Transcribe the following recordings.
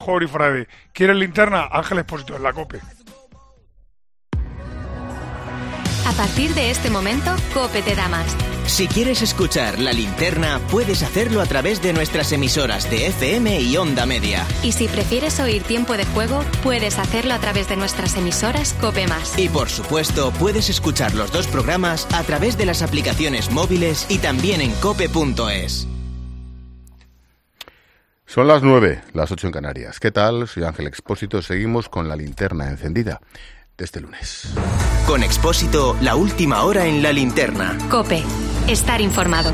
Jorge Frade. ¿Quieres linterna? Ángel Expósito en la COPE. A partir de este momento, COPE te da más. Si quieres escuchar La Linterna, puedes hacerlo a través de nuestras emisoras de FM y Onda Media. Y si prefieres oír Tiempo de Juego, puedes hacerlo a través de nuestras emisoras COPE+. Y por supuesto, puedes escuchar los dos programas a través de las aplicaciones móviles y también en cope.es. Son las 9, las 8 en Canarias. ¿Qué tal? Soy Ángel Expósito. Seguimos con La Linterna encendida de este lunes. Con Expósito, la última hora en La Linterna. COPE. Estar informado.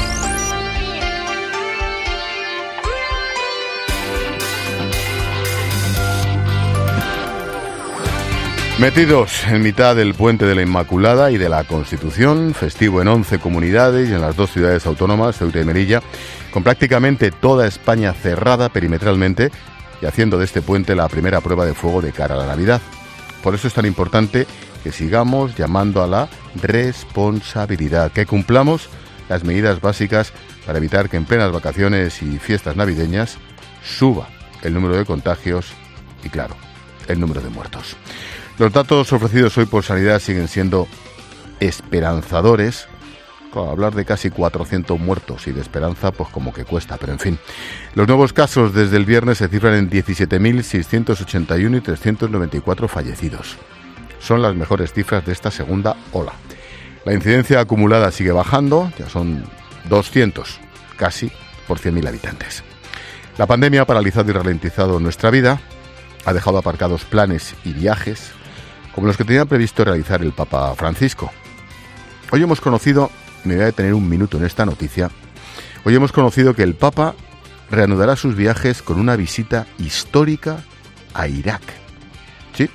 Metidos en mitad del Puente de la Inmaculada y de la Constitución, festivo en 11 comunidades y en las 2 ciudades autónomas, Ceuta y Melilla, con prácticamente toda España cerrada perimetralmente y haciendo de este puente la primera prueba de fuego de cara a la Navidad. Por eso es tan importante que sigamos llamando a la responsabilidad, que cumplamos las medidas básicas para evitar que en plenas vacaciones y fiestas navideñas suba el número de contagios y, claro, el número de muertos. Los datos ofrecidos hoy por Sanidad siguen siendo esperanzadores. Claro, hablar de casi 400 muertos y de esperanza, pues como que cuesta, pero en fin. Los nuevos casos desde el viernes se cifran en 17.681 y 394 fallecidos. Son las mejores cifras de esta segunda ola. La incidencia acumulada sigue bajando, ya son 200, casi, por 100.000 habitantes. La pandemia ha paralizado y ralentizado nuestra vida, ha dejado aparcados planes y viajes, como los que tenía previsto realizar el Papa Francisco. Hoy hemos conocido, me voy a detener un minuto en esta noticia, hoy hemos conocido que el Papa reanudará sus viajes con una visita histórica a Irak. Sí,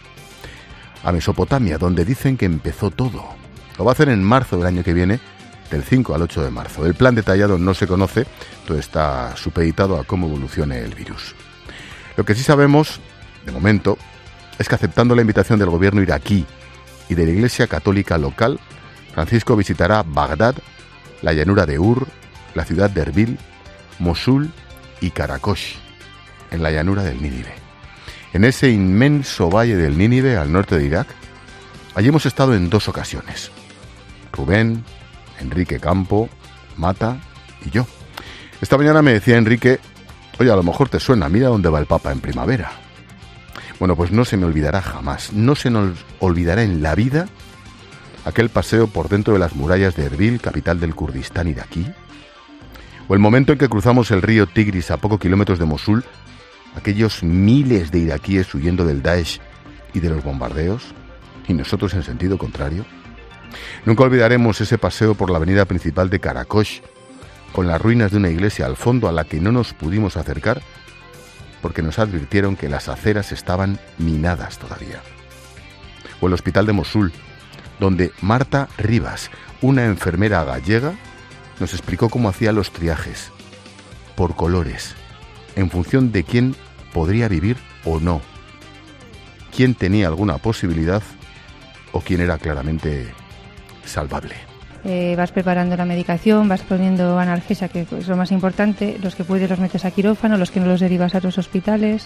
a Mesopotamia, donde dicen que empezó todo. Lo va a hacer en marzo del año que viene, del 5 al 8 de marzo. El plan detallado no se conoce, todo está supeditado a cómo evolucione el virus. Lo que sí sabemos, de momento, es que aceptando la invitación del gobierno iraquí y de la Iglesia Católica local, Francisco visitará Bagdad, la llanura de Ur, la ciudad de Erbil, Mosul y Karakosh, en la llanura del Nínive. En ese inmenso valle del Nínive, al norte de Irak, allí hemos estado en 2 ocasiones. Rubén, Enrique Campo, Mata y yo. Esta mañana me decía Enrique, oye, a lo mejor te suena, mira dónde va el Papa en primavera. Bueno, pues no se me olvidará jamás, no se nos olvidará en la vida aquel paseo por dentro de las murallas de Erbil, capital del Kurdistán iraquí, o el momento en que cruzamos el río Tigris a pocos kilómetros de Mosul, aquellos miles de iraquíes huyendo del Daesh y de los bombardeos, y nosotros en sentido contrario. Nunca olvidaremos ese paseo por la avenida principal de Karakosh, con las ruinas de una iglesia al fondo a la que no nos pudimos acercar, porque nos advirtieron que las aceras estaban minadas todavía. O el hospital de Mosul, donde Marta Rivas, una enfermera gallega, nos explicó cómo hacía los triajes, por colores, en función de quién podría vivir o no, quién tenía alguna posibilidad o quién era claramente salvable. Vas preparando la medicación, vas poniendo analgesia, que es lo más importante, los que puedes los metes a quirófano, los que no los derivas a otros hospitales,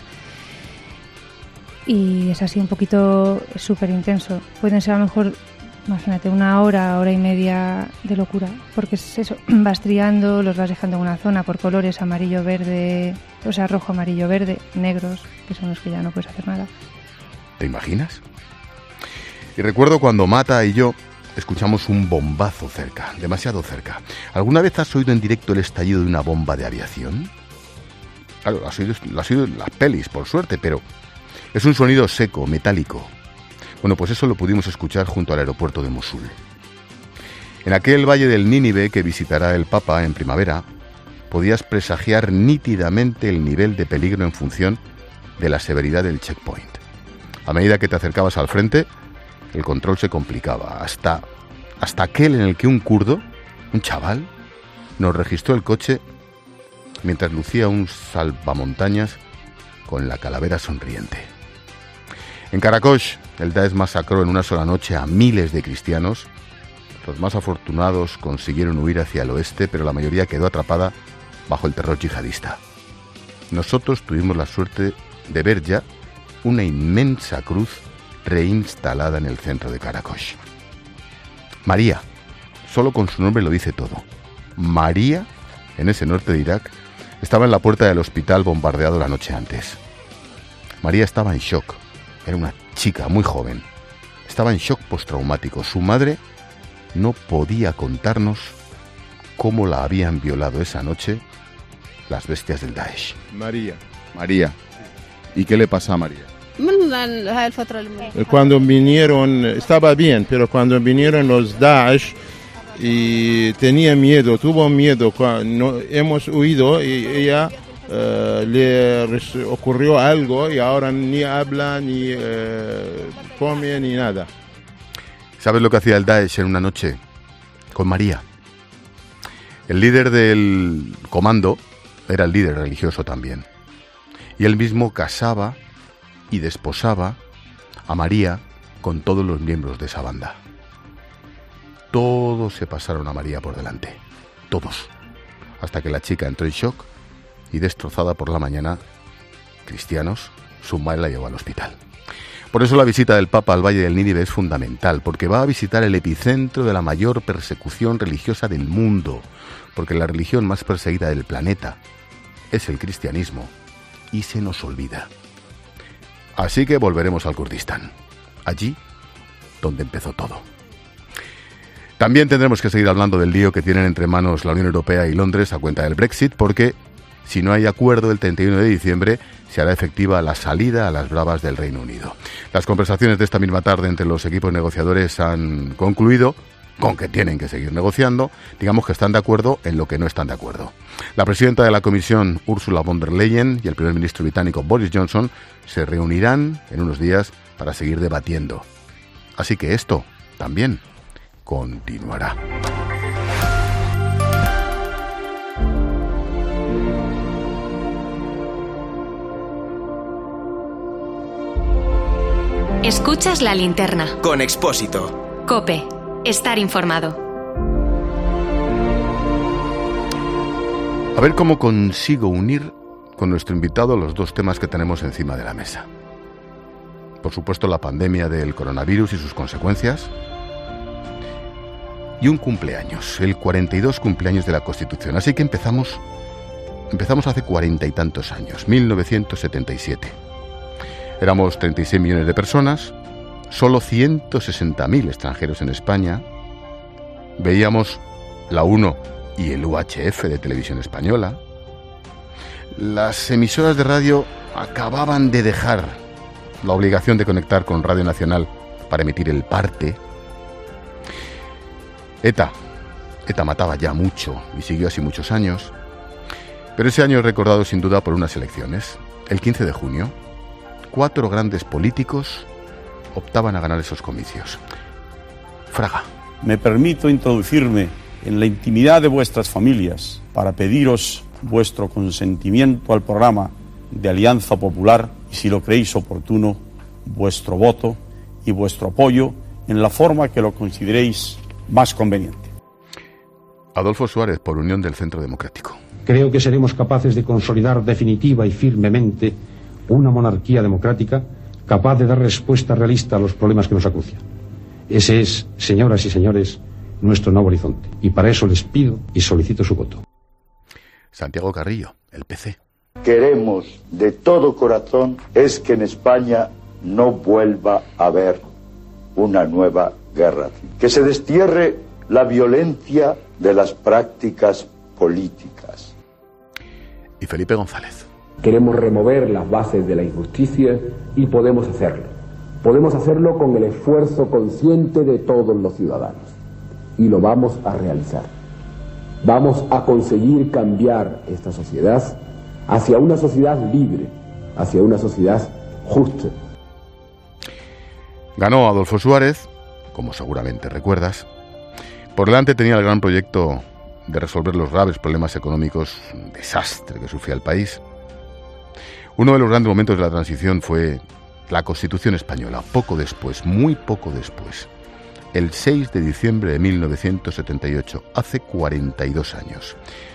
y es así un poquito súper intenso. Pueden ser a lo mejor, imagínate, una hora y media de locura, porque es eso, vas triando, los vas dejando en una zona por colores, amarillo, verde, o sea, rojo, amarillo, verde, negros, que son los que ya no puedes hacer nada. ¿Te imaginas? Y recuerdo cuando Mata y yo escuchamos un bombazo cerca, demasiado cerca. ¿Alguna vez has oído en directo el estallido de una bomba de aviación? Claro, lo has oído en las pelis, por suerte, pero es un sonido seco, metálico. Bueno, pues eso lo pudimos escuchar junto al aeropuerto de Mosul. En aquel valle del Nínive que visitará el Papa en primavera, podías presagiar nítidamente el nivel de peligro en función de la severidad del checkpoint. A medida que te acercabas al frente, el control se complicaba, hasta aquel en el que un kurdo, un chaval, nos registró el coche mientras lucía un salvamontañas con la calavera sonriente. En Karakosh, el Daesh masacró en una sola noche a miles de cristianos. Los más afortunados consiguieron huir hacia el oeste, pero la mayoría quedó atrapada bajo el terror yihadista. Nosotros tuvimos la suerte de ver ya una inmensa cruz reinstalada en el centro de Karakosh. María, solo con su nombre lo dice todo. María, en ese norte de Irak, estaba en la puerta del hospital bombardeado la noche antes. María estaba en shock. Era una chica muy joven. Estaba en shock postraumático. Su madre no podía contarnos cómo la habían violado esa noche las bestias del Daesh. María. ¿Y qué le pasa a María? Cuando vinieron, estaba bien, pero cuando vinieron los Daesh y tenía miedo, tuvo miedo, cuando hemos huido y ella le ocurrió algo y ahora ni habla, ni come, ni nada. ¿Sabes lo que hacía el Daesh en una noche? Con María. El líder del comando era el líder religioso también. Y él mismo casaba y desposaba a María con todos los miembros de esa banda. Todos se pasaron a María por delante. Todos. Hasta que la chica entró en shock y, destrozada por la mañana, cristianos, su madre la llevó al hospital. Por eso la visita del Papa al Valle del Nínive es fundamental, porque va a visitar el epicentro de la mayor persecución religiosa del mundo, porque la religión más perseguida del planeta es el cristianismo, y se nos olvida. Así que volveremos al Kurdistán, allí donde empezó todo. También tendremos que seguir hablando del lío que tienen entre manos la Unión Europea y Londres a cuenta del Brexit, porque si no hay acuerdo el 31 de diciembre se hará efectiva la salida a las bravas del Reino Unido. Las conversaciones de esta misma tarde entre los equipos negociadores han concluido con que tienen que seguir negociando. Digamos que están de acuerdo en lo que no están de acuerdo. La presidenta de la Comisión, Ursula von der Leyen, y el primer ministro británico, Boris Johnson, se reunirán en unos días para seguir debatiendo. Así que esto también continuará. Escuchas La Linterna. Con Expósito. COPE. Estar informado. A ver cómo consigo unir con nuestro invitado los dos temas que tenemos encima de la mesa. Por supuesto, la pandemia del coronavirus y sus consecuencias. Y un cumpleaños, el 42 cumpleaños de la Constitución. Así que empezamos hace 40 y tantos años, 1977. Éramos 36 millones de personas, solo 160.000 extranjeros en España. Veíamos la 1 y el UHF de Televisión Española. Las emisoras de radio acababan de dejar la obligación de conectar con Radio Nacional para emitir el parte. ETA mataba ya mucho y siguió así muchos años. Pero ese año es recordado sin duda por unas elecciones. El 15 de junio, 4 grandes políticos optaban a ganar esos comicios. Fraga. Me permito introducirme en la intimidad de vuestras familias para pediros vuestro consentimiento al programa de Alianza Popular y, si lo creéis oportuno, vuestro voto y vuestro apoyo en la forma que lo consideréis más conveniente. Adolfo Suárez, por Unión del Centro Democrático. Creo que seremos capaces de consolidar definitiva y firmemente una monarquía democrática capaz de dar respuesta realista a los problemas que nos acucian. Ese es, señoras y señores, nuestro nuevo horizonte. Y para eso les pido y solicito su voto. Santiago Carrillo, el PC. Queremos de todo corazón es que en España no vuelva a haber una nueva guerra. Que se destierre la violencia de las prácticas políticas. Y Felipe González. Queremos remover las bases de la injusticia y podemos hacerlo. Podemos hacerlo con el esfuerzo consciente de todos los ciudadanos. Y lo vamos a realizar. Vamos a conseguir cambiar esta sociedad hacia una sociedad libre, hacia una sociedad justa. Ganó Adolfo Suárez, como seguramente recuerdas. Por delante tenía el gran proyecto de resolver los graves problemas económicos, un desastre que sufría el país. Uno de los grandes momentos de la transición fue la Constitución española, poco después, muy poco después, el 6 de diciembre de 1978, hace 42 años.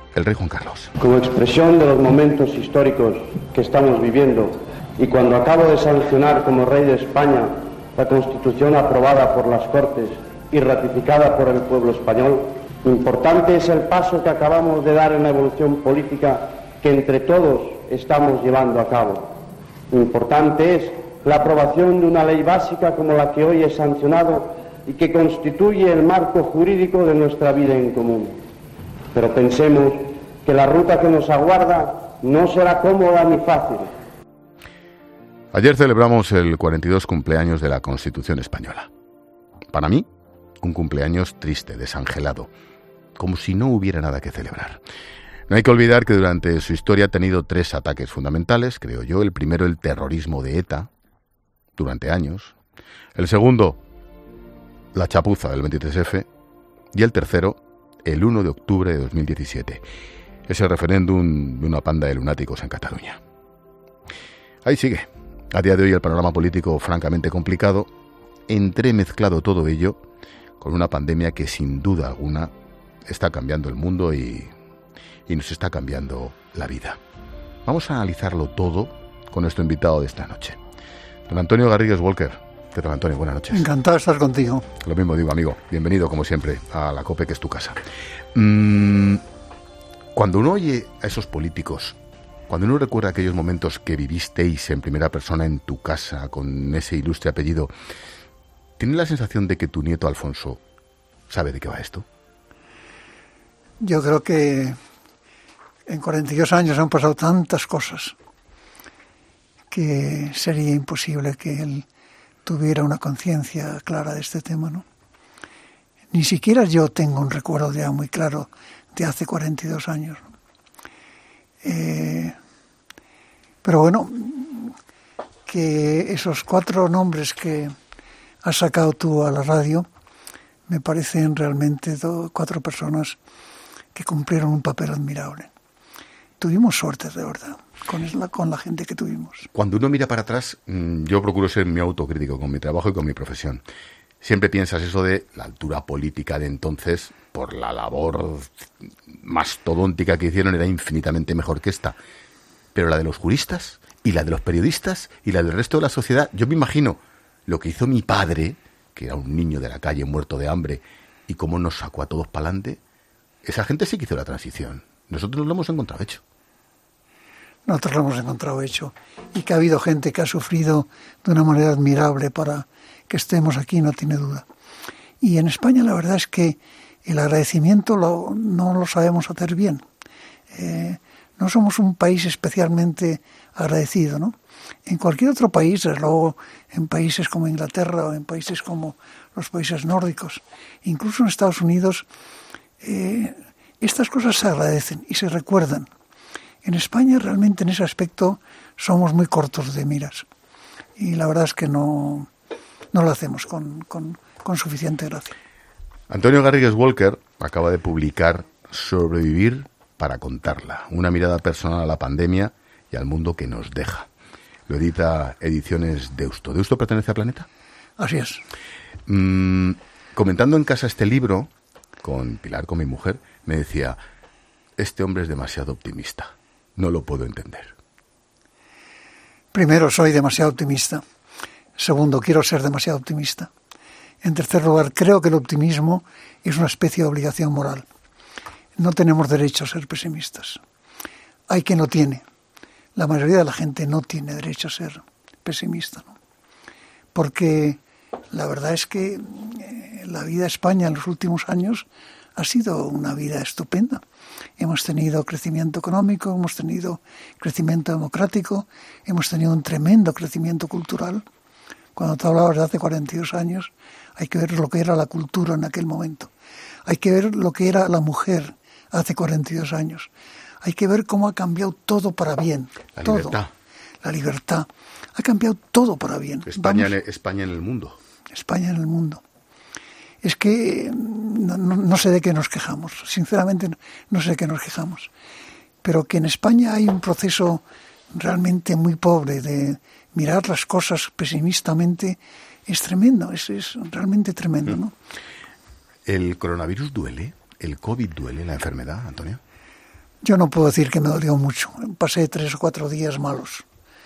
el rey Juan Carlos. Como expresión de los momentos históricos que estamos viviendo y cuando acabo de sancionar como rey de España la Constitución aprobada por las Cortes y ratificada por el pueblo español, importante es el paso que acabamos de dar en la evolución política que entre todos estamos llevando a cabo. Importante es la aprobación de una ley básica como la que hoy he sancionado y que constituye el marco jurídico de nuestra vida en común. Pero pensemos que la ruta que nos aguarda no será cómoda ni fácil. Ayer celebramos el 42 cumpleaños de la Constitución española. Para mí, un cumpleaños triste, desangelado, como si no hubiera nada que celebrar. No hay que olvidar que durante su historia ha tenido 3 ataques fundamentales, creo yo. El primero, el terrorismo de ETA, durante años. El segundo, la chapuza del 23F. Y el tercero, el 1 de octubre de 2017. Ese referéndum de una panda de lunáticos en Cataluña. Ahí sigue. A día de hoy el panorama político francamente complicado, entremezclado todo ello con una pandemia que sin duda alguna está cambiando el mundo y nos está cambiando la vida. Vamos a analizarlo todo con nuestro invitado de esta noche. Don Antonio Garrigues Walker. ¿Qué tal, Antonio? Buenas noches. Encantado de estar contigo. Lo mismo digo, amigo. Bienvenido, como siempre, a la COPE, que es tu casa. Cuando uno oye a esos políticos, cuando uno recuerda aquellos momentos que vivisteis en primera persona en tu casa, con ese ilustre apellido, ¿tiene la sensación de que tu nieto Alfonso sabe de qué va esto? Yo creo que en 42 años han pasado tantas cosas que sería imposible que él tuviera una conciencia clara de este tema, ¿no? Ni siquiera yo tengo un recuerdo ya muy claro de hace 42 años. Pero bueno, que esos 4 nombres que has sacado tú a la radio me parecen realmente 4 personas que cumplieron un papel admirable. Tuvimos suerte, de verdad, con la gente que tuvimos. Cuando uno mira para atrás, yo procuro ser muy autocrítico con mi trabajo y con mi profesión. Siempre piensas eso de la altura política de entonces, por la labor mastodóntica que hicieron, era infinitamente mejor que esta. Pero la de los juristas, y la de los periodistas, y la del resto de la sociedad, yo me imagino lo que hizo mi padre, que era un niño de la calle muerto de hambre, y cómo nos sacó a todos para adelante. Esa gente sí que hizo la transición. Nosotros lo hemos encontrado hecho. Nosotros lo hemos encontrado hecho. Y que ha habido gente que ha sufrido de una manera admirable para que estemos aquí, no tiene duda. Y en España la verdad es que el agradecimiento no lo sabemos hacer bien. No somos un país especialmente agradecido, ¿no? En cualquier otro país, desde luego en países como Inglaterra o en países como los países nórdicos, incluso en Estados Unidos, estas cosas se agradecen y se recuerdan. En España realmente en ese aspecto somos muy cortos de miras y la verdad es que no lo hacemos con suficiente gracia. Antonio Garrigues Walker acaba de publicar Sobrevivir para contarla, una mirada personal a la pandemia y al mundo que nos deja. Lo edita Ediciones Deusto. ¿Deusto pertenece a Planeta? Así es. Comentando en casa este libro, con Pilar, con mi mujer, me decía, este hombre es demasiado optimista, no lo puedo entender. Primero, soy demasiado optimista. Segundo, quiero ser demasiado optimista. En tercer lugar, creo que el optimismo es una especie de obligación moral. No tenemos derecho a ser pesimistas. Hay quien lo tiene. La mayoría de la gente no tiene derecho a ser pesimista, ¿no? Porque la verdad es que la vida de España en los últimos años ha sido una vida estupenda. Hemos tenido crecimiento económico, hemos tenido crecimiento democrático, hemos tenido un tremendo crecimiento cultural. Cuando te hablabas de hace 42 años, hay que ver lo que era la cultura en aquel momento. Hay que ver lo que era la mujer hace 42 años. Hay que ver cómo ha cambiado todo para bien. La todo. libertad. La libertad. Ha cambiado todo para bien. España en el mundo. España en el mundo. Es que no sé de qué nos quejamos. Sinceramente no sé de qué nos quejamos. Pero que en España hay un proceso realmente muy pobre de mirar las cosas pesimistamente es tremendo. Es realmente tremendo, ¿no? ¿El coronavirus duele? ¿El COVID duele, la enfermedad, Antonio? Yo no puedo decir que me dolió mucho. Pasé 3 o 4 días malos,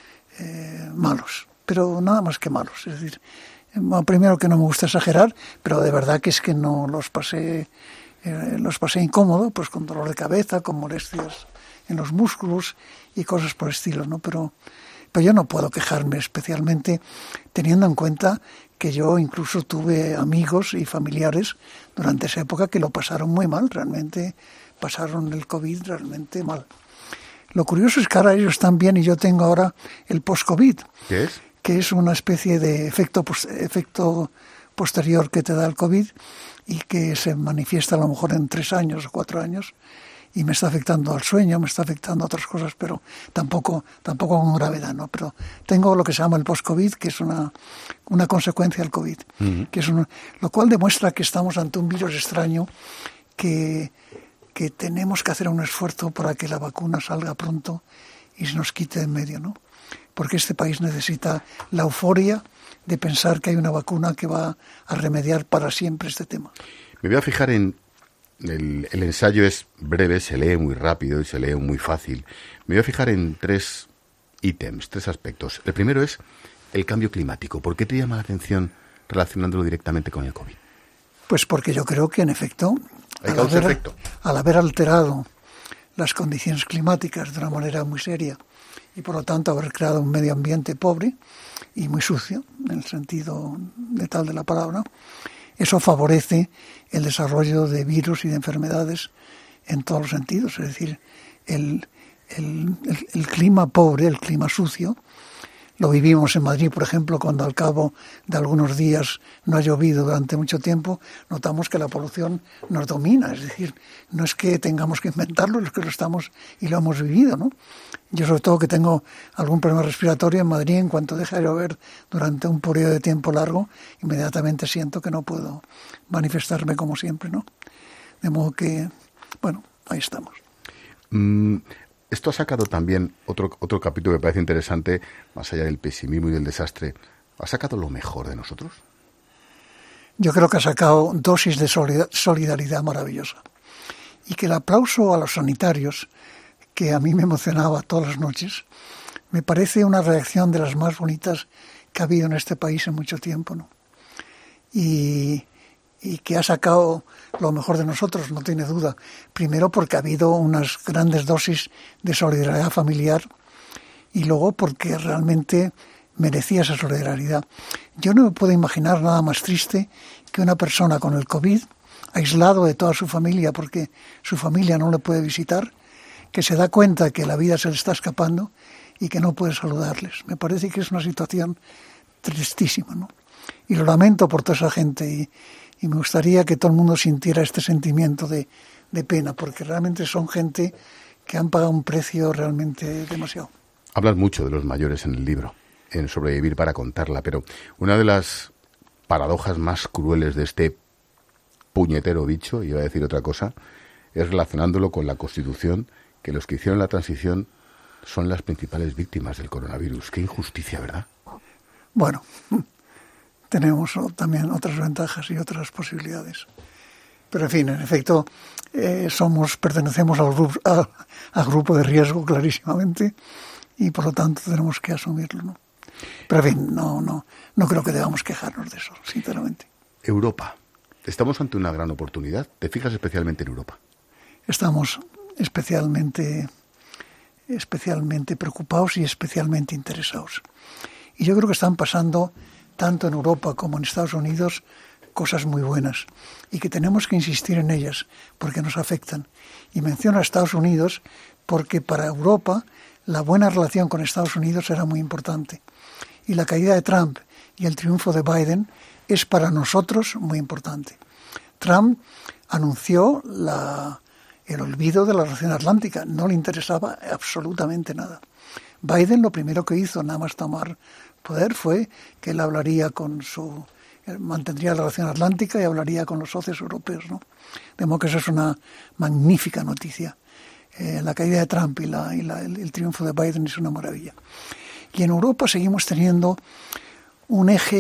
pero nada más que malos. Es decir, primero que no me gusta exagerar, pero de verdad que es que no los pasé incómodo, pues con dolor de cabeza, con molestias en los músculos y cosas por el estilo, ¿no? Pero yo no puedo quejarme, especialmente teniendo en cuenta que yo incluso tuve amigos y familiares durante esa época que lo pasaron muy mal, realmente pasaron el COVID realmente mal. Lo curioso es que ahora ellos están bien y yo tengo ahora el post-COVID. ¿Qué es? Que es una especie de efecto posterior que te da el COVID y que se manifiesta a lo mejor en 3 años o 4 años y me está afectando al sueño, me está afectando a otras cosas, pero tampoco con gravedad, ¿no? Pero tengo lo que se llama el post-COVID, que es una consecuencia del COVID, lo cual demuestra que estamos ante un virus extraño que tenemos que hacer un esfuerzo para que la vacuna salga pronto y se nos quite de en medio, ¿no? Porque este país necesita la euforia de pensar que hay una vacuna que va a remediar para siempre este tema. Me voy a fijar en... El ensayo es breve, se lee muy rápido y se lee muy fácil. Me voy a fijar en 3 ítems, 3 aspectos. El primero es el cambio climático. ¿Por qué te llama la atención relacionándolo directamente con el COVID? Pues porque yo creo que, en efecto, al haber alterado las condiciones climáticas de una manera muy seria y, por lo tanto, haber creado un medio ambiente pobre y muy sucio, en el sentido letal de la palabra, eso favorece el desarrollo de virus y de enfermedades en todos los sentidos. Es decir, el clima pobre, el clima sucio, lo vivimos en Madrid, por ejemplo, cuando al cabo de algunos días no ha llovido durante mucho tiempo, notamos que la polución nos domina. Es decir, no es que tengamos que inventarlo, es que lo estamos y lo hemos vivido, ¿no? Yo, sobre todo, que tengo algún problema respiratorio en Madrid, en cuanto deja de llover durante un periodo de tiempo largo, inmediatamente siento que no puedo manifestarme como siempre, ¿no? De modo que, bueno, ahí estamos. Esto ha sacado también otro capítulo que me parece interesante, más allá del pesimismo y del desastre. ¿Ha sacado lo mejor de nosotros? Yo creo que ha sacado dosis de solidaridad maravillosa. Y que el aplauso a los sanitarios, que a mí me emocionaba todas las noches, me parece una reacción de las más bonitas que ha habido en este país en mucho tiempo, ¿no? Y que ha sacado lo mejor de nosotros, no tiene duda. Primero porque ha habido unas grandes dosis de solidaridad familiar y luego porque realmente merecía esa solidaridad. Yo no me puedo imaginar nada más triste que una persona con el COVID, aislado de toda su familia porque su familia no le puede visitar, que se da cuenta que la vida se le está escapando y que no puede saludarles. Me parece que es una situación tristísima, ¿no? Y lo lamento por toda esa gente y me gustaría que todo el mundo sintiera este sentimiento de pena, porque realmente son gente que han pagado un precio realmente demasiado. Hablas mucho de los mayores en el libro, en Sobrevivir para contarla, pero una de las paradojas más crueles de este puñetero bicho, iba a decir otra cosa, es relacionándolo con la Constitución, que los que hicieron la transición son las principales víctimas del coronavirus. Qué injusticia, ¿verdad? Bueno, tenemos también otras ventajas y otras posibilidades. Pero, en fin, en efecto, pertenecemos al grupo de riesgo clarísimamente y, por lo tanto, tenemos que asumirlo, ¿no? Pero, en fin, no creo que debamos quejarnos de eso, sinceramente. Europa. Estamos ante una gran oportunidad. ¿Te fijas especialmente en Europa? Estamos especialmente preocupados y especialmente interesados. Y yo creo que están pasando tanto en Europa como en Estados Unidos, cosas muy buenas y que tenemos que insistir en ellas porque nos afectan. Y menciono a Estados Unidos porque para Europa la buena relación con Estados Unidos era muy importante. Y la caída de Trump y el triunfo de Biden es para nosotros muy importante. Trump anunció el olvido de la relación atlántica, no le interesaba absolutamente nada. Biden lo primero que hizo, nada más tomar poder, fue que él mantendría la relación atlántica y hablaría con los socios europeos, ¿no? De modo que eso es una magnífica noticia. La caída de Trump y el triunfo de Biden es una maravilla. Y en Europa seguimos teniendo un eje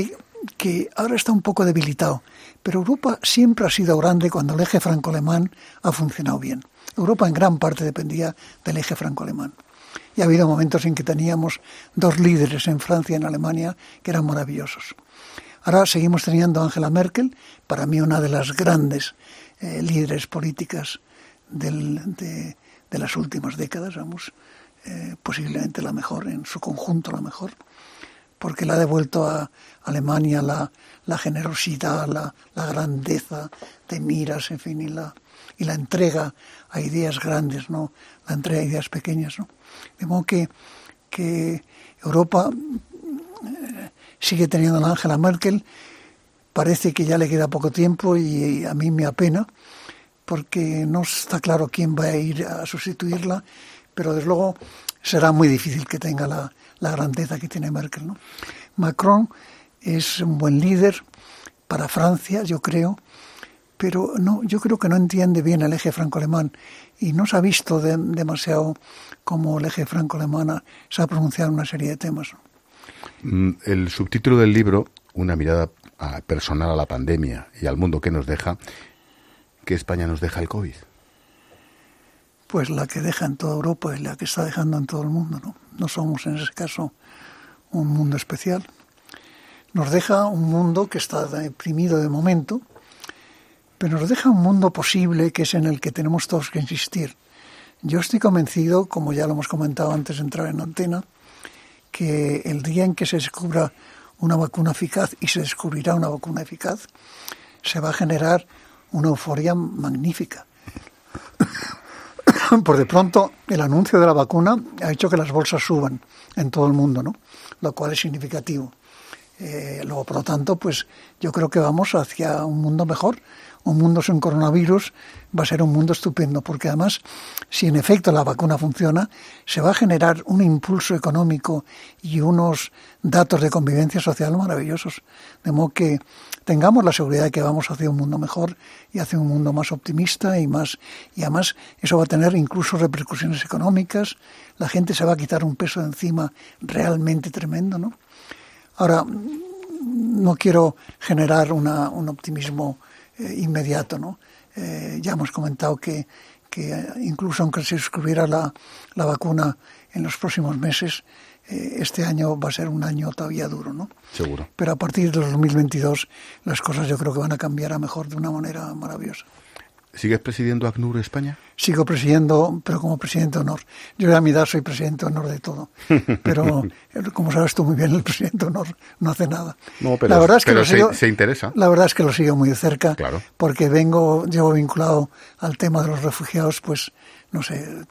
que ahora está un poco debilitado, pero Europa siempre ha sido grande cuando el eje franco-alemán ha funcionado bien. Europa en gran parte dependía del eje franco-alemán. Y ha habido momentos en que teníamos 2 líderes en Francia y en Alemania que eran maravillosos. Ahora seguimos teniendo a Angela Merkel, para mí una de las grandes líderes políticas de las últimas décadas, posiblemente la mejor, en su conjunto la mejor, porque le ha devuelto a Alemania la generosidad, la grandeza de miras, en fin, y la entrega a ideas grandes, ¿no? La entrega a ideas pequeñas, ¿no? De modo que Europa sigue teniendo a la Angela Merkel. Parece que ya le queda poco tiempo y a mí me apena, porque no está claro quién va a ir a sustituirla, pero desde luego será muy difícil que tenga la grandeza que tiene Merkel, ¿no? Macron es un buen líder para Francia, yo creo, pero yo creo que no entiende bien el eje franco-alemán y no se ha visto demasiado cómo el eje franco-alemán se ha pronunciado en una serie de temas, ¿no? El subtítulo del libro, una mirada personal a la pandemia y al mundo que nos deja, ¿qué España nos deja el COVID? Pues la que deja en toda Europa y la que está dejando en todo el mundo, ¿no? No somos en ese caso un mundo especial. Nos deja un mundo que está deprimido de momento, pero nos deja un mundo posible que es en el que tenemos todos que insistir. Yo estoy convencido, como ya lo hemos comentado antes de entrar en antena, que el día en que se descubra una vacuna eficaz, y se descubrirá una vacuna eficaz, se va a generar una euforia magnífica. Por de pronto, el anuncio de la vacuna ha hecho que las bolsas suban en todo el mundo, ¿no? Lo cual es significativo. Luego, por lo tanto, pues yo creo que vamos hacia un mundo mejor. Un mundo sin coronavirus va a ser un mundo estupendo, porque además, si en efecto la vacuna funciona, se va a generar un impulso económico y unos datos de convivencia social maravillosos. De modo que tengamos la seguridad de que vamos hacia un mundo mejor y hacia un mundo más optimista y además eso va a tener incluso repercusiones económicas. La gente se va a quitar un peso de encima realmente tremendo, ¿no? Ahora, no quiero generar un optimismo inmediato, ¿no? Ya hemos comentado que incluso aunque se descubriera la vacuna en los próximos meses, este año va a ser un año todavía duro, ¿no? Seguro. Pero a partir de 2022 las cosas yo creo que van a cambiar a mejor de una manera maravillosa. ¿Sigues presidiendo ACNUR España? Sigo presidiendo, pero como presidente de honor. Yo a mi edad soy presidente de honor de todo. Pero, como sabes tú muy bien, el presidente de honor no hace nada. No, pero, la verdad es que se interesa. La verdad es que lo sigo muy de cerca, claro, porque llevo vinculado al tema de los refugiados, pues, no sé,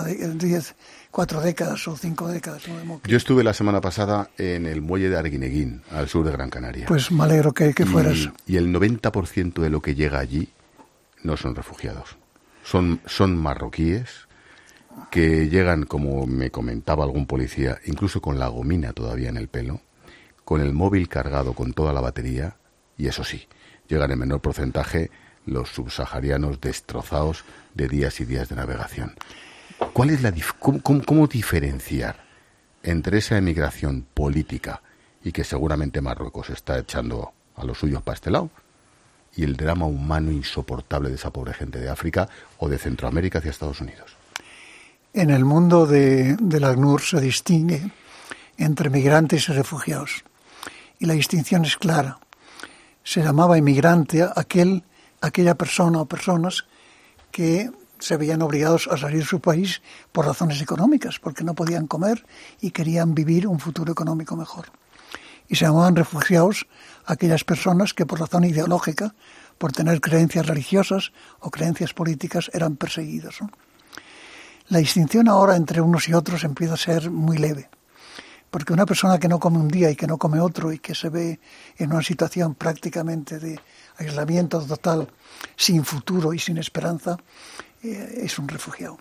4 décadas o 5 décadas. ¿No? Yo estuve la semana pasada en el muelle de Arguineguín, al sur de Gran Canaria. Pues me alegro que fueras. Y el 90% de lo que llega allí no son refugiados. Son marroquíes que llegan, como me comentaba algún policía, incluso con la gomina todavía en el pelo, con el móvil cargado con toda la batería, y eso sí, llegan en menor porcentaje los subsaharianos destrozados de días y días de navegación. ¿Cuál es cómo diferenciar entre esa emigración política y que seguramente Marruecos está echando a los suyos para este lado, y el drama humano insoportable de esa pobre gente de África o de Centroamérica hacia Estados Unidos? En el mundo del ACNUR se distingue entre migrantes y refugiados. Y la distinción es clara. Se llamaba inmigrante aquella persona o personas que se veían obligados a salir de su país por razones económicas, porque no podían comer y querían vivir un futuro económico mejor. Y se llamaban refugiados aquellas personas que por razón ideológica, por tener creencias religiosas o creencias políticas, eran perseguidos, ¿no? La distinción ahora entre unos y otros empieza a ser muy leve, porque una persona que no come un día y que no come otro y que se ve en una situación prácticamente de aislamiento total, sin futuro y sin esperanza, es un refugiado.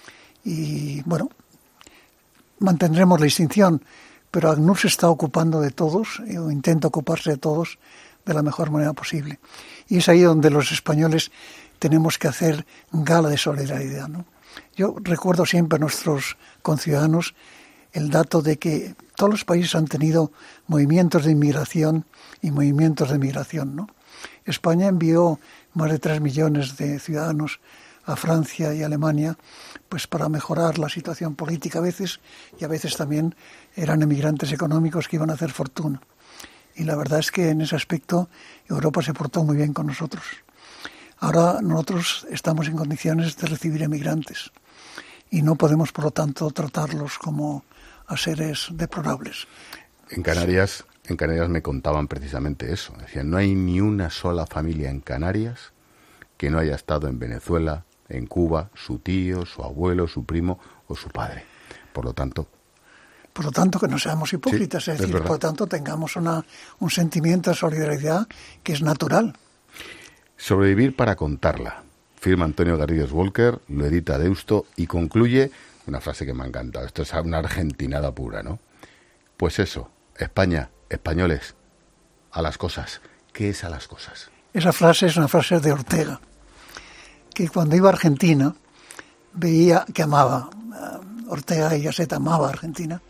Y bueno, mantendremos la distinción, pero ACNUR se está ocupando de todos, o intenta ocuparse de todos de la mejor manera posible. Y es ahí donde los españoles tenemos que hacer gala de solidaridad, ¿no? Yo recuerdo siempre a nuestros conciudadanos el dato de que todos los países han tenido movimientos de inmigración y movimientos de migración, ¿no? España envió más de 3 millones de ciudadanos a Francia y Alemania, pues para mejorar la situación política a veces, y a veces también eran emigrantes económicos que iban a hacer fortuna. Y la verdad es que en ese aspecto Europa se portó muy bien con nosotros. Ahora nosotros estamos en condiciones de recibir emigrantes y no podemos, por lo tanto, tratarlos como a seres deplorables. En Canarias me contaban precisamente eso. Decían, no hay ni una sola familia en Canarias que no haya estado en Venezuela, en Cuba, su tío, su abuelo, su primo o su padre. Por lo tanto, que no seamos hipócritas, sí, es decir, por lo tanto, tengamos un sentimiento de solidaridad que es natural. Sobrevivir para contarla. Firma Antonio Garrigues Walker, lo edita Deusto y concluye una frase que me ha encantado. Esto es una argentinada pura, ¿no? Pues eso, España, españoles, a las cosas. ¿Qué es a las cosas? Esa frase es una frase de Ortega, que cuando iba a Argentina veía que amaba. Ortega y Gasset amaba a Argentina.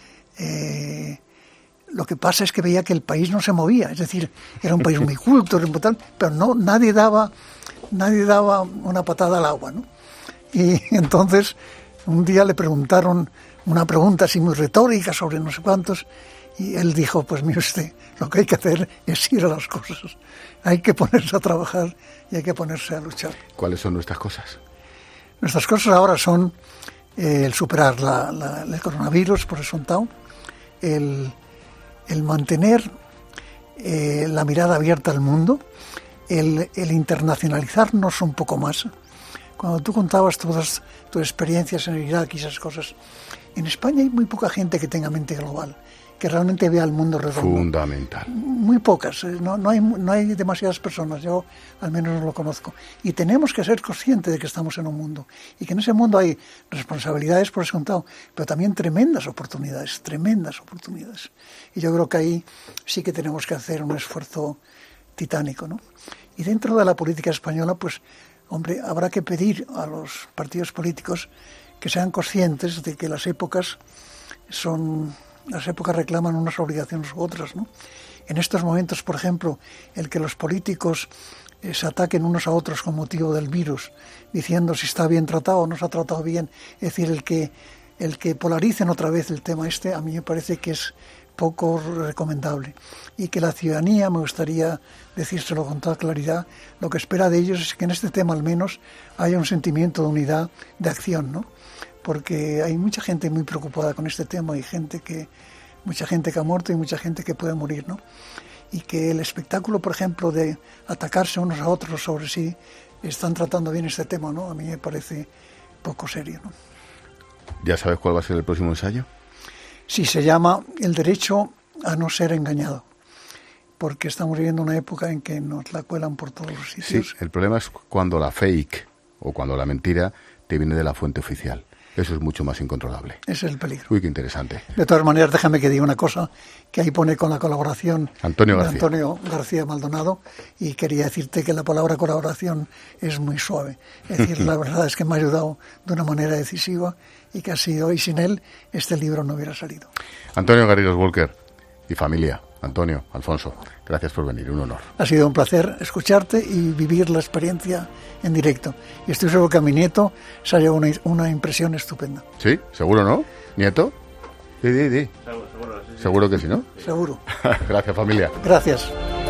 Lo que pasa es que veía que el país no se movía, es decir, era un país muy culto, pero nadie daba una patada al agua, ¿no? Y entonces un día le preguntaron una pregunta así muy retórica sobre no sé cuántos, y él dijo, pues mire usted, lo que hay que hacer es ir a las cosas, hay que ponerse a trabajar y hay que ponerse a luchar. ¿Cuáles son nuestras cosas? Nuestras cosas ahora son el superar el coronavirus por descontado, el mantener la mirada abierta al mundo, el internacionalizarnos un poco más. Cuando tú contabas todas tus experiencias en Irak y esas cosas, en España hay muy poca gente que tenga mente global, que realmente vea el mundo redondo. Fundamental. Muy pocas, no hay demasiadas personas, yo al menos no lo conozco. Y tenemos que ser conscientes de que estamos en un mundo y que en ese mundo hay responsabilidades por descontado, pero también tremendas oportunidades. Y yo creo que ahí sí que tenemos que hacer un esfuerzo titánico, ¿no? Y dentro de la política española, pues, hombre, habrá que pedir a los partidos políticos que sean conscientes de que las épocas reclaman unas obligaciones u otras, ¿no? En estos momentos, por ejemplo, el que los políticos se ataquen unos a otros con motivo del virus, diciendo si está bien tratado o no se ha tratado bien, es decir, el que polaricen otra vez el tema a mí me parece que es poco recomendable, y que la ciudadanía, me gustaría decírselo con toda claridad, lo que espera de ellos es que en este tema al menos haya un sentimiento de unidad, de acción, ¿no? Porque hay mucha gente muy preocupada con este tema, hay mucha gente que ha muerto y mucha gente que puede morir, ¿no? Y que el espectáculo, por ejemplo, de atacarse unos a otros sobre si están tratando bien este tema, ¿no? A mí me parece poco serio, ¿no? ¿Ya sabes cuál va a ser el próximo ensayo? Sí, se llama El derecho a no ser engañado, porque estamos viviendo una época en que nos la cuelan por todos los sitios. Sí, el problema es cuando la fake o cuando la mentira te viene de la fuente oficial. Eso es mucho más incontrolable. Ese es el peligro. Uy, qué interesante. De todas maneras, déjame que diga una cosa, que ahí pone con la colaboración de Antonio García Maldonado, y quería decirte que la palabra colaboración es muy suave. Es decir, la verdad es que me ha ayudado de una manera decisiva y que ha sido, y sin él este libro no hubiera salido. Antonio Garrigues Walker y familia, Antonio, Alfonso, gracias por venir, un honor. Ha sido un placer escucharte y vivir la experiencia en directo. Y estoy seguro que a mi nieto se ha llevado una impresión estupenda. ¿Sí? ¿Seguro, no? ¿Nieto? Sí. Seguro que sí, ¿no? Seguro. Gracias, familia. Gracias.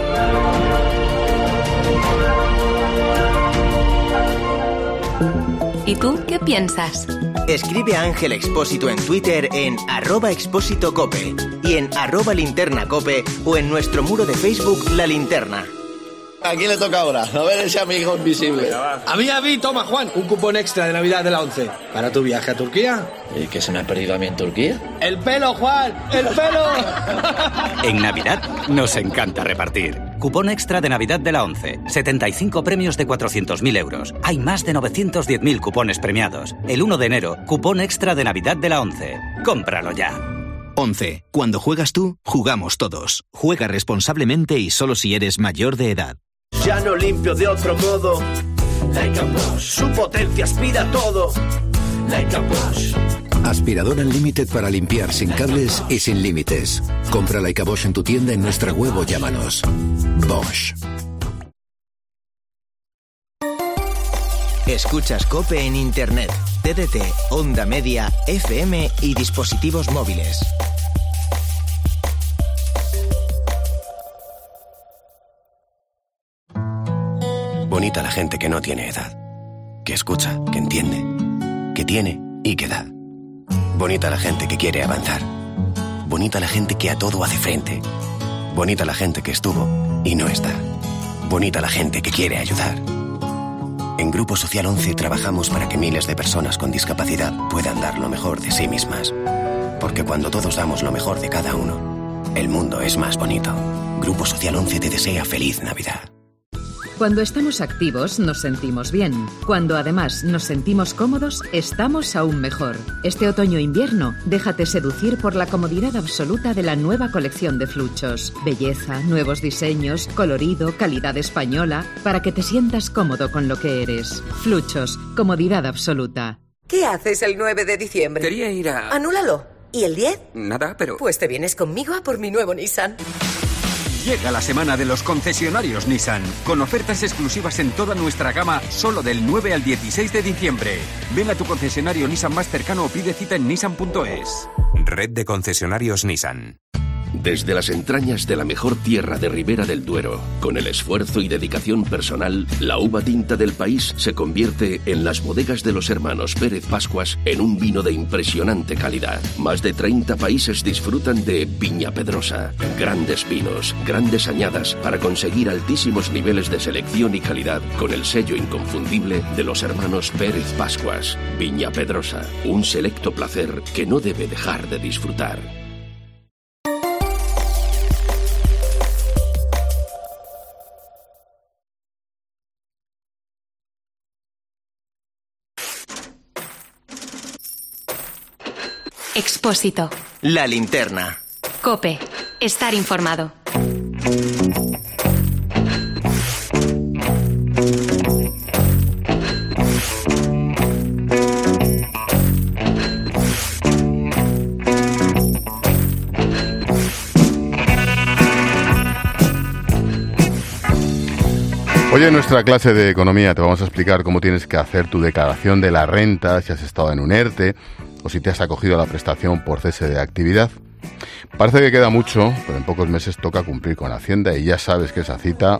¿Y tú qué piensas? Escribe a Ángel Expósito en Twitter en @expósitocope y en @linternacope o en nuestro muro de Facebook La Linterna. ¿A quién le toca ahora? A ver ese amigo invisible. A mí, toma, Juan, un cupón extra de Navidad de la 11 para tu viaje a Turquía. ¿Y qué se me ha perdido a mí en Turquía? ¡El pelo, Juan! ¡El pelo! En Navidad nos encanta repartir. Cupón extra de Navidad de la 11. 75 premios de 400.000 euros. Hay más de 910.000 cupones premiados. El 1 de enero, cupón extra de Navidad de la 11. Cómpralo ya. 11. Cuando juegas tú, jugamos todos. Juega responsablemente y solo si eres mayor de edad. Ya no limpio de otro modo. Like a Bosch. Su potencia aspira todo. Like a Bosch. Aspiradora Unlimited para limpiar sin cables y sin límites. Compra Leica Bosch en tu tienda, en nuestra web o llámanos. Bosch. Escuchas COPE en Internet, TDT, Onda Media, FM y dispositivos móviles. Bonita la gente que no tiene edad, que escucha, que entiende, que tiene y que da. Bonita la gente que quiere avanzar. Bonita la gente que a todo hace frente. Bonita la gente que estuvo y no está. Bonita la gente que quiere ayudar. En Grupo Social 11 trabajamos para que miles de personas con discapacidad puedan dar lo mejor de sí mismas. Porque cuando todos damos lo mejor de cada uno, el mundo es más bonito. Grupo Social 11 te desea feliz Navidad. Cuando estamos activos nos sentimos bien. Cuando además nos sentimos cómodos, estamos aún mejor. Este otoño-invierno, déjate seducir por la comodidad absoluta de la nueva colección de Fluchos. Belleza, nuevos diseños, colorido, calidad española, para que te sientas cómodo con lo que eres. Fluchos, comodidad absoluta. ¿Qué haces el 9 de diciembre? Quería ir a... Anúlalo. ¿Y el 10? Nada, pero... Pues te vienes conmigo a por mi nuevo Nissan. Llega la semana de los concesionarios Nissan, con ofertas exclusivas en toda nuestra gama, solo del 9 al 16 de diciembre. Ven a tu concesionario Nissan más cercano o pide cita en nissan.es. Red de concesionarios Nissan. Desde las entrañas de la mejor tierra de Ribera del Duero, con el esfuerzo y dedicación personal, la uva tinta del país se convierte en las bodegas de los hermanos Pérez Pascuas en un vino de impresionante calidad. Más de 30 países disfrutan de Viña Pedrosa. Grandes vinos, grandes añadas para conseguir altísimos niveles de selección y calidad con el sello inconfundible de los hermanos Pérez Pascuas. Viña Pedrosa, un selecto placer que no debe dejar de disfrutar. Expósito. La linterna. COPE. Estar informado. Hoy en nuestra clase de economía te vamos a explicar cómo tienes que hacer tu declaración de la renta, si has estado en un ERTE o si te has acogido a la prestación por cese de actividad. Parece que queda mucho, pero en pocos meses toca cumplir con Hacienda y ya sabes que esa cita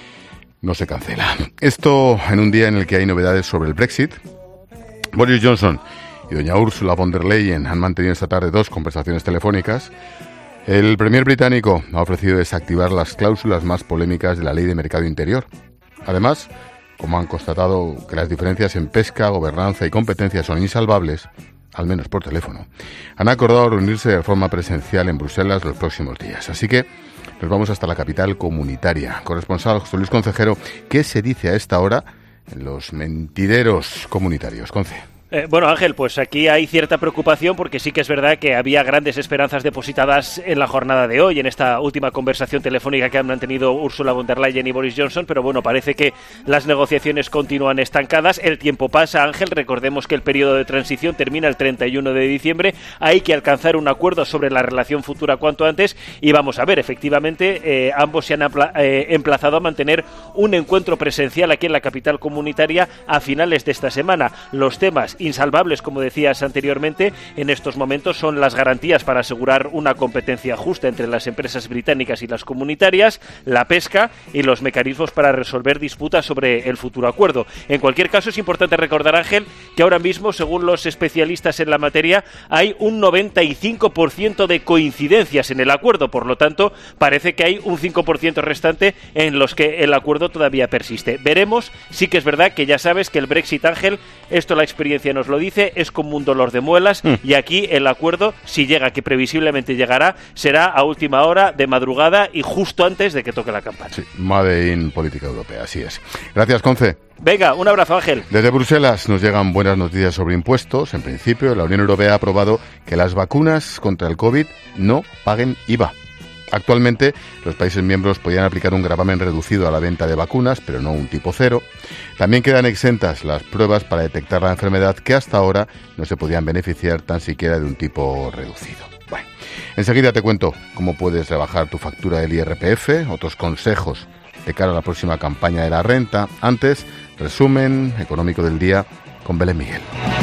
no se cancela. Esto en un día en el que hay novedades sobre el Brexit. Boris Johnson y doña Ursula von der Leyen han mantenido esta tarde 2 conversaciones telefónicas. El premier británico ha ofrecido desactivar las cláusulas más polémicas de la Ley de Mercado Interior. Además, como han constatado que las diferencias en pesca, gobernanza y competencia son insalvables, al menos por teléfono, han acordado reunirse de forma presencial en Bruselas los próximos días. Así que nos vamos hasta la capital comunitaria. Corresponsal José Luis Concejero, ¿qué se dice a esta hora en los mentideros comunitarios? Conce. Bueno, Ángel, pues aquí hay cierta preocupación porque sí que es verdad que había grandes esperanzas depositadas en la jornada de hoy, en esta última conversación telefónica que han mantenido Ursula von der Leyen y Boris Johnson, pero bueno, parece que las negociaciones continúan estancadas, el tiempo pasa, Ángel, recordemos que el periodo de transición termina el 31 de diciembre, hay que alcanzar un acuerdo sobre la relación futura cuanto antes y vamos a ver, efectivamente, ambos se han emplazado a mantener un encuentro presencial aquí en la capital comunitaria a finales de esta semana. Los temas insalvables, como decías anteriormente, en estos momentos son las garantías para asegurar una competencia justa entre las empresas británicas y las comunitarias, la pesca y los mecanismos para resolver disputas sobre el futuro acuerdo. En cualquier caso, es importante recordar, Ángel, que ahora mismo, según los especialistas en la materia, hay un 95% de coincidencias en el acuerdo, por lo tanto, parece que hay un 5% restante en los que el acuerdo todavía persiste. Veremos, sí que es verdad que ya sabes que el Brexit, Ángel, esto la experiencia nos lo dice, es como un dolor de muelas y aquí el acuerdo, si llega, que previsiblemente llegará, será a última hora, de madrugada y justo antes de que toque la campana. Sí, Made in política europea, así es. Gracias, Conce. Venga, un abrazo, Ángel. Desde Bruselas nos llegan buenas noticias sobre impuestos. En principio, la Unión Europea ha aprobado que las vacunas contra el COVID no paguen IVA. Actualmente, los países miembros podían aplicar un gravamen reducido a la venta de vacunas, pero no un tipo cero. También quedan exentas las pruebas para detectar la enfermedad, que hasta ahora no se podían beneficiar tan siquiera de un tipo reducido. Bueno, enseguida te cuento cómo puedes rebajar tu factura del IRPF, otros consejos de cara a la próxima campaña de la renta. Antes, resumen económico del día con Belén Miguel.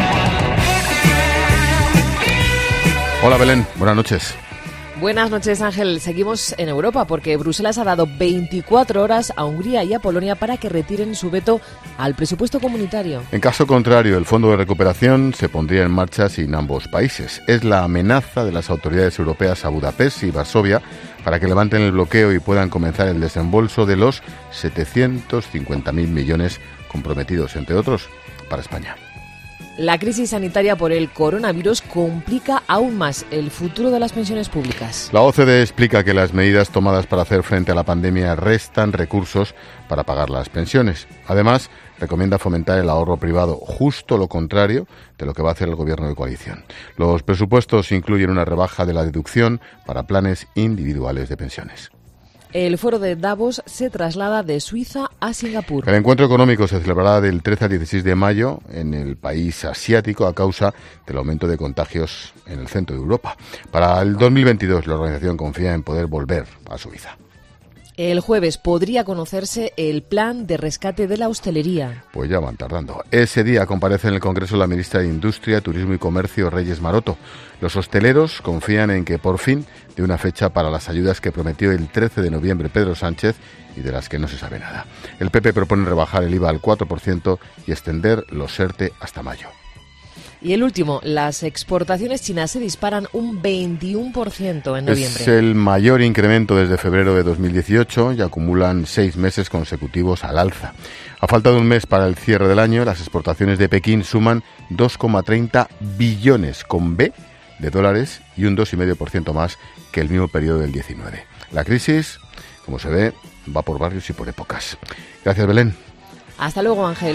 Hola Belén, buenas noches. Buenas noches, Ángel. Seguimos en Europa porque Bruselas ha dado 24 horas a Hungría y a Polonia para que retiren su veto al presupuesto comunitario. En caso contrario, el Fondo de Recuperación se pondría en marcha sin ambos países. Es la amenaza de las autoridades europeas a Budapest y Varsovia para que levanten el bloqueo y puedan comenzar el desembolso de los 750.000 millones comprometidos, entre otros, para España. La crisis sanitaria por el coronavirus complica aún más el futuro de las pensiones públicas. La OCDE explica que las medidas tomadas para hacer frente a la pandemia restan recursos para pagar las pensiones. Además, recomienda fomentar el ahorro privado, justo lo contrario de lo que va a hacer el gobierno de coalición. Los presupuestos incluyen una rebaja de la deducción para planes individuales de pensiones. El foro de Davos se traslada de Suiza a Singapur. El encuentro económico se celebrará del 13 al 16 de mayo en el país asiático a causa del aumento de contagios en el centro de Europa. Para el 2022 la organización confía en poder volver a Suiza. El jueves podría conocerse el plan de rescate de la hostelería. Pues ya van tardando. Ese día comparece en el Congreso la ministra de Industria, Turismo y Comercio, Reyes Maroto. Los hosteleros confían en que por fin dé una fecha para las ayudas que prometió el 13 de noviembre Pedro Sánchez y de las que no se sabe nada. El PP propone rebajar el IVA al 4% y extender los ERTE hasta mayo. Y el último, las exportaciones chinas se disparan un 21% en noviembre. Es el mayor incremento desde febrero de 2018 y acumulan 6 meses consecutivos al alza. A falta de un mes para el cierre del año, las exportaciones de Pekín suman 2,30 billones con B de dólares y un 2,5% más que el mismo periodo del 19. La crisis, como se ve, va por barrios y por épocas. Gracias, Belén. Hasta luego, Ángel.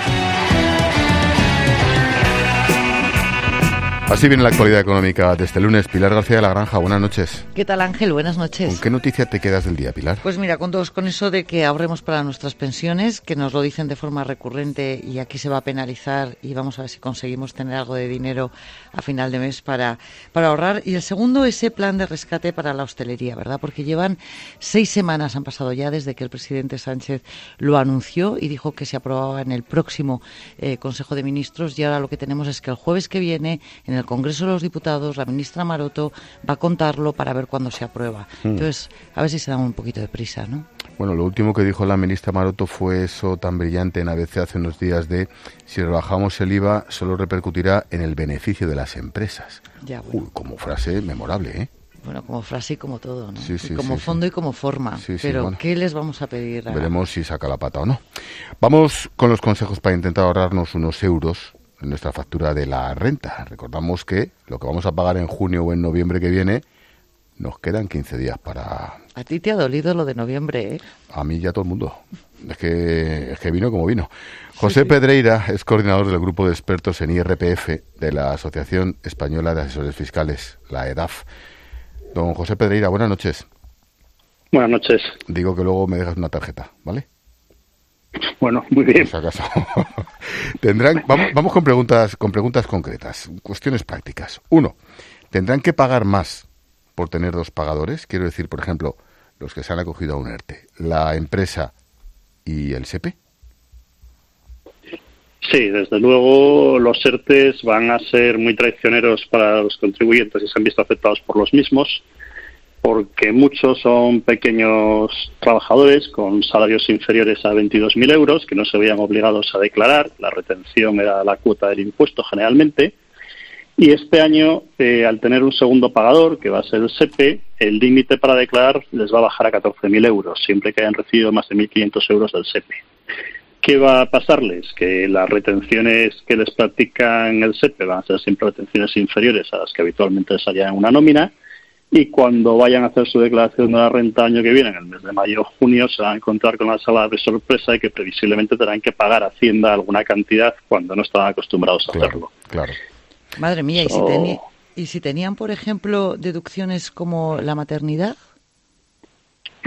Así viene la actualidad económica de este lunes. Pilar García de la Granja, buenas noches. ¿Qué tal, Ángel? Buenas noches. ¿Con qué noticia te quedas del día, Pilar? Pues mira, con eso de que ahorremos para nuestras pensiones, que nos lo dicen de forma recurrente y aquí se va a penalizar y vamos a ver si conseguimos tener algo de dinero a final de mes para ahorrar. Y el segundo, ese plan de rescate para la hostelería, ¿verdad? Porque llevan 6 semanas, han pasado ya desde que el presidente Sánchez lo anunció y dijo que se aprobaba en el próximo Consejo de Ministros, y ahora lo que tenemos es que el jueves que viene, en el Congreso de los Diputados, la ministra Maroto va a contarlo para ver cuándo se aprueba. Entonces, a ver si se da un poquito de prisa, ¿no? Bueno, lo último que dijo la ministra Maroto fue eso tan brillante en ABC hace unos días de si rebajamos el IVA solo repercutirá en el beneficio de las empresas. Ya, bueno. Como frase memorable, ¿eh? Bueno, como frase y como todo, ¿no? Sí, sí, como sí, fondo sí. y como forma. Sí, pero bueno. ¿qué les vamos a pedir? Veremos si saca la pata o no. Vamos con los consejos para intentar ahorrarnos unos euros en nuestra factura de la renta. Recordamos que lo que vamos a pagar en junio o en noviembre que viene, nos quedan 15 días para... A ti te ha dolido lo de noviembre, ¿eh? A mí y a todo el mundo. Es que vino como vino. José Pedreira es coordinador del grupo de expertos en IRPF de la Asociación Española de Asesores Fiscales, la EDAF. Don José Pedreira, buenas noches. Buenas noches. Digo que luego me dejas una tarjeta, ¿vale? Bueno, muy bien. Por si acaso. Vamos con preguntas concretas, cuestiones prácticas. 1. ¿Tendrán que pagar más por tener 2 pagadores? Quiero decir, por ejemplo, los que se han acogido a un ERTE, la empresa y el SEPE. Sí, desde luego los ERTEs van a ser muy traicioneros para los contribuyentes y se han visto afectados por los mismos, porque muchos son pequeños trabajadores con salarios inferiores a 22.000 euros que no se veían obligados a declarar. La retención era la cuota del impuesto generalmente. Y este año, al tener un segundo pagador, que va a ser el SEPE, el límite para declarar les va a bajar a 14.000 euros, siempre que hayan recibido más de 1.500 euros del SEPE. ¿Qué va a pasarles? Que las retenciones que les practican el SEPE van a ser siempre retenciones inferiores a las que habitualmente les harían en una nómina, y cuando vayan a hacer su declaración de la renta año que viene, en el mes de mayo o junio, se van a encontrar con la sala de sorpresa y que previsiblemente tendrán que pagar a Hacienda alguna cantidad cuando no estaban acostumbrados a hacerlo. Claro. Madre mía, ¿y si tenían, por ejemplo, deducciones como la maternidad?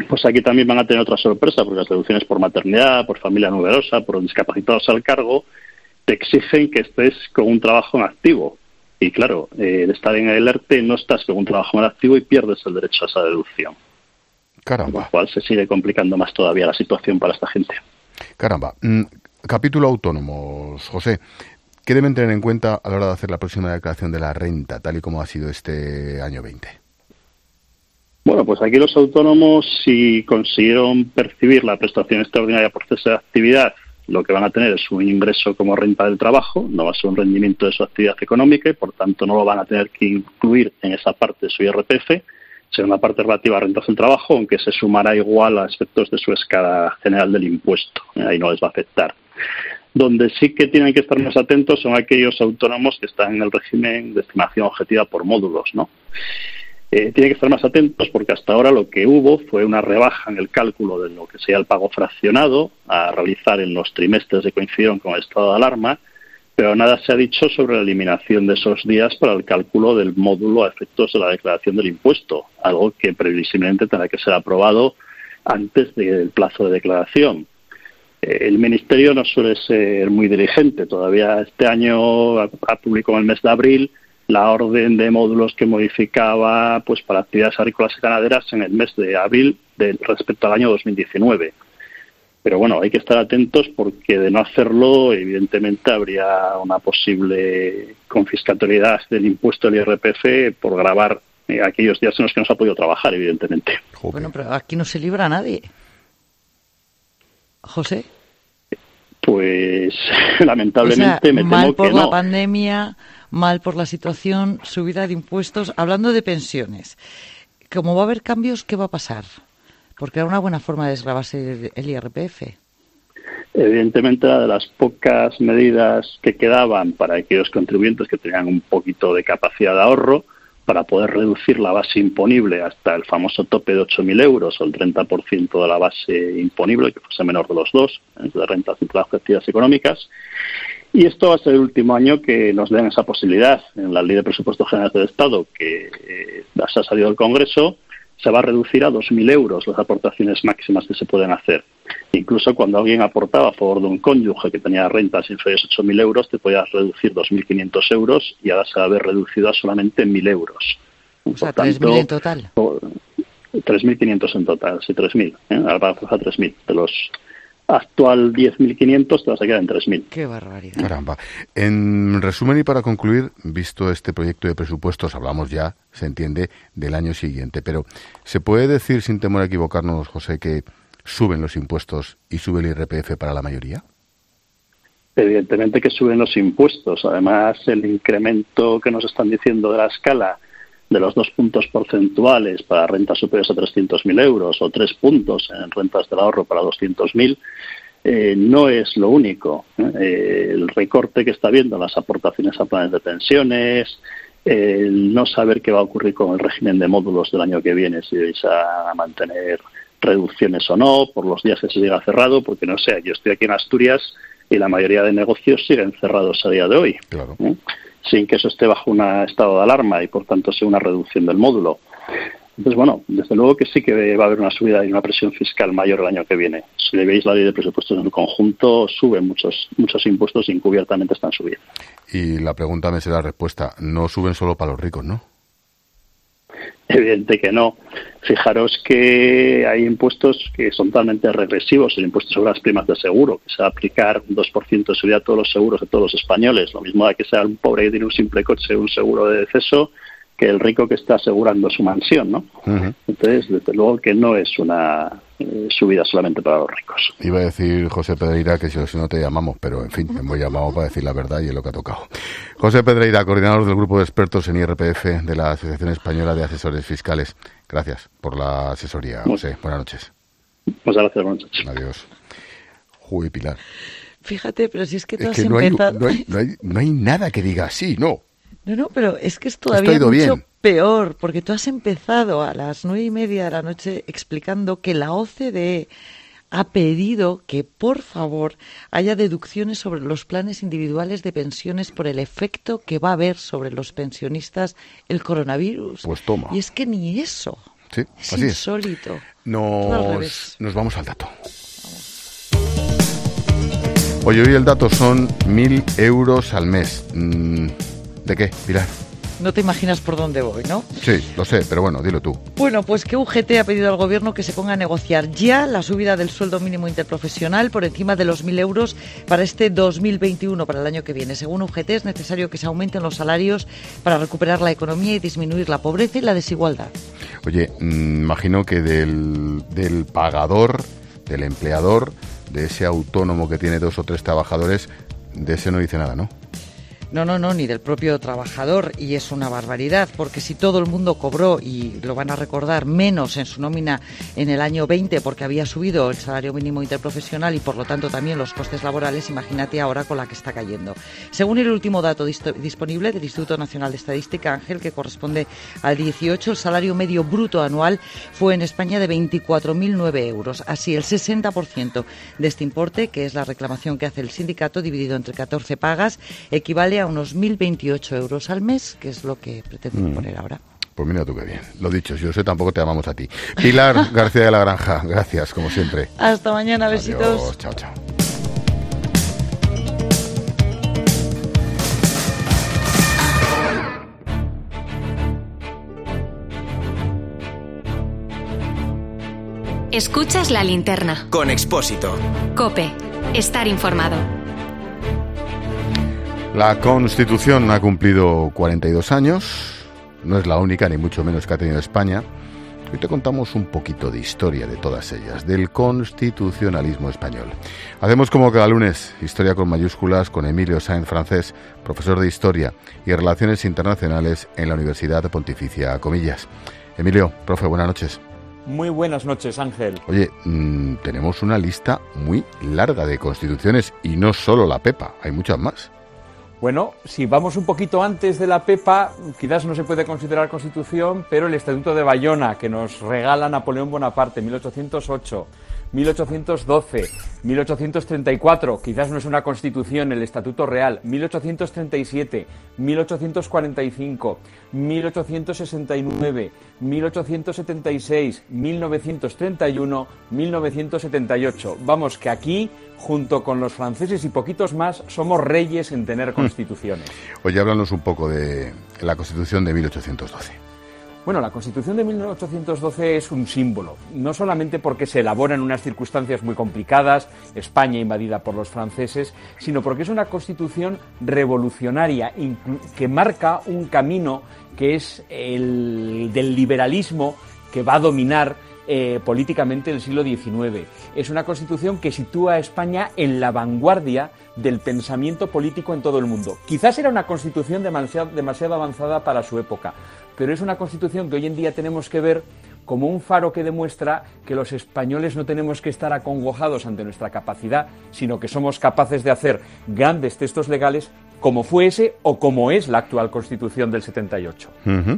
Pues aquí también van a tener otra sorpresa, porque las deducciones por maternidad, por familia numerosa, por discapacitados al cargo, te exigen que estés con un trabajo en activo. Y claro, de estar en el ERTE no estás con un trabajo en activo y pierdes el derecho a esa deducción. Caramba. Con lo cual se sigue complicando más todavía la situación para esta gente. Caramba. Capítulo autónomos, José. ¿Qué deben tener en cuenta a la hora de hacer la próxima declaración de la renta, tal y como ha sido este año 20? Bueno, pues aquí los autónomos, si consiguieron percibir la prestación extraordinaria por cese de actividad, lo que van a tener es un ingreso como renta del trabajo, no va a ser un rendimiento de su actividad económica y por tanto no lo van a tener que incluir en esa parte de su IRPF, será una parte relativa a rentas del trabajo, aunque se sumará igual a efectos de su escala general del impuesto, ahí no les va a afectar. Donde sí que tienen que estar más atentos son aquellos autónomos que están en el régimen de estimación objetiva por módulos, ¿no? Tienen que estar más atentos porque hasta ahora lo que hubo fue una rebaja en el cálculo de lo que sería el pago fraccionado a realizar en los trimestres que coincidieron con el estado de alarma, pero nada se ha dicho sobre la eliminación de esos días para el cálculo del módulo a efectos de la declaración del impuesto, algo que previsiblemente tendrá que ser aprobado antes del plazo de declaración. El Ministerio no suele ser muy diligente. Todavía este año ha publicado en el mes de abril la orden de módulos que modificaba pues para actividades agrícolas y ganaderas en el mes de abril respecto al año 2019. Pero bueno, hay que estar atentos porque de no hacerlo, evidentemente habría una posible confiscatoriedad del impuesto del IRPF por gravar aquellos días en los que no se ha podido trabajar, evidentemente. Bueno, pero aquí no se libra a nadie. José. Pues lamentablemente me temo que no. Mal por la pandemia, mal por la situación, subida de impuestos. Hablando de pensiones, como va a haber cambios, ¿qué va a pasar? Porque era una buena forma de desgravarse el IRPF. Evidentemente, una de las pocas medidas que quedaban para aquellos contribuyentes que tenían un poquito de capacidad de ahorro, para poder reducir la base imponible hasta el famoso tope de 8.000 euros o el 30% de la base imponible, que fuese menor de los dos, de rentas y actividades económicas. Y esto va a ser el último año que nos den esa posibilidad. En la Ley de Presupuestos Generales del Estado, que se ha salido del Congreso, se va a reducir a 2.000 euros las aportaciones máximas que se pueden hacer. Incluso cuando alguien aportaba a favor de un cónyuge que tenía rentas inferiores a 8.000 euros, te podías reducir 2.500 euros y ahora se va a haber reducido a solamente 1.000 euros. O sea, 3.000 en total. 3.500 en total, sí, 3.000. Ahora va a pasar a 3.000. De los actual 10.500 te vas a quedar en 3.000. ¡Qué barbaridad! Caramba. En resumen y para concluir, visto este proyecto de presupuestos, hablamos ya, se entiende, del año siguiente, pero ¿se puede decir, sin temor a equivocarnos, José, que suben los impuestos y sube el IRPF para la mayoría? Evidentemente que suben los impuestos. Además, el incremento que nos están diciendo de la escala de los 2 puntos porcentuales para rentas superiores a 300.000 euros o 3 puntos en rentas del ahorro para 200.000, no es lo único. El recorte que está habiendo en las aportaciones a planes de pensiones, el no saber qué va a ocurrir con el régimen de módulos del año que viene, si vais a mantener reducciones o no, por los días que se llega cerrado, porque no sé, yo estoy aquí en Asturias y la mayoría de negocios siguen cerrados a día de hoy. Claro. Sin que eso esté bajo un estado de alarma y por tanto sea una reducción del módulo. Entonces, bueno, desde luego que sí que va a haber una subida y una presión fiscal mayor el año que viene. Si le veis la ley de presupuestos en el conjunto, suben muchos impuestos y encubiertamente están subiendo. Y la pregunta me será la respuesta, no suben solo para los ricos, ¿no? Evidente que no. Fijaros que hay impuestos que son totalmente regresivos. El impuesto sobre las primas de seguro, que se va a aplicar un 2% de seguridad a todos los seguros de todos los españoles. Lo mismo da que sea un pobre que tiene un simple coche, un seguro de deceso, que el rico que está asegurando su mansión, ¿no? Uh-huh. Entonces, desde luego que no es una subida solamente para los ricos. Iba a decir José Pedreira que si no te llamamos, pero en fin, me hemos llamado para decir la verdad y es lo que ha tocado. José Pedreira, coordinador del grupo de expertos en IRPF de la Asociación Española de Asesores Fiscales. Gracias por la asesoría, José. Buenas noches. Muchas gracias, buenas noches. Adiós. Juy, Pilar. Fíjate, pero si es que tú has empezado... No hay nada que diga así, ¿no? No, pero es que es todavía mucho peor, porque tú has empezado a las 9:30 de la noche explicando que la OCDE ha pedido que, por favor, haya deducciones sobre los planes individuales de pensiones por el efecto que va a haber sobre los pensionistas el coronavirus. Pues toma. Y es que ni eso. Sí, es así insólito. es. Nos vamos al dato. Oye, hoy el dato son 1.000 euros al mes. ¿De qué, Pilar? No te imaginas por dónde voy, ¿no? Sí, lo sé, pero bueno, dilo tú. Bueno, pues que UGT ha pedido al Gobierno que se ponga a negociar ya la subida del sueldo mínimo interprofesional por encima de los 1.000 euros para este 2021, para el año que viene. Según UGT, es necesario que se aumenten los salarios para recuperar la economía y disminuir la pobreza y la desigualdad. Oye, imagino que del pagador, del empleador, de ese autónomo que tiene 2 o 3 trabajadores, de ese no dice nada, ¿no? No, ni del propio trabajador, y es una barbaridad, porque si todo el mundo cobró, y lo van a recordar, menos en su nómina en el año 20, porque había subido el salario mínimo interprofesional y por lo tanto también los costes laborales, imagínate ahora con la que está cayendo. Según el último dato disponible del Instituto Nacional de Estadística, Ángel, que corresponde al 18, el salario medio bruto anual fue en España de 24.009 euros. Así, el 60% de este importe, que es la reclamación que hace el sindicato, dividido entre 14 pagas, equivale a unos 1.028 euros al mes, que es lo que pretenden poner ahora. Pues mira tú qué bien. Lo dicho, si yo sé, tampoco te amamos a ti. Pilar García de la Granja, gracias, como siempre. Hasta mañana, besitos. Adiós, chao, chao. Escuchas La Linterna. Con Expósito. COPE. Estar informado. La Constitución ha cumplido 42 años, no es la única ni mucho menos que ha tenido España. Hoy te contamos un poquito de historia de todas ellas, del constitucionalismo español. Hacemos como cada lunes, historia con mayúsculas, con Emilio Sáenz Francés, profesor de Historia y Relaciones Internacionales en la Universidad Pontificia Comillas. Emilio, profe, buenas noches. Muy buenas noches, Ángel. Oye, tenemos una lista muy larga de constituciones y no solo la PEPA, hay muchas más. Bueno, si vamos un poquito antes de la PEPA, quizás no se puede considerar constitución, pero el Estatuto de Bayona, que nos regala Napoleón Bonaparte, 1808, 1812, 1834, quizás no es una constitución, el Estatuto Real, 1837, 1845, 1869, 1876, 1931, 1978. Vamos, que aquí, junto con los franceses y poquitos más, somos reyes en tener constituciones. Oye, háblanos un poco de la Constitución de 1812. Bueno, la Constitución de 1812 es un símbolo, no solamente porque se elabora en unas circunstancias muy complicadas, España invadida por los franceses, sino porque es una Constitución revolucionaria que marca un camino que es el del liberalismo que va a dominar políticamente el siglo XIX. Es una Constitución que sitúa a España en la vanguardia del pensamiento político en todo el mundo. Quizás era una Constitución demasiado avanzada para su época, pero es una Constitución que hoy en día tenemos que ver como un faro que demuestra que los españoles no tenemos que estar acongojados ante nuestra capacidad, sino que somos capaces de hacer grandes textos legales como fue ese o como es la actual Constitución del 78.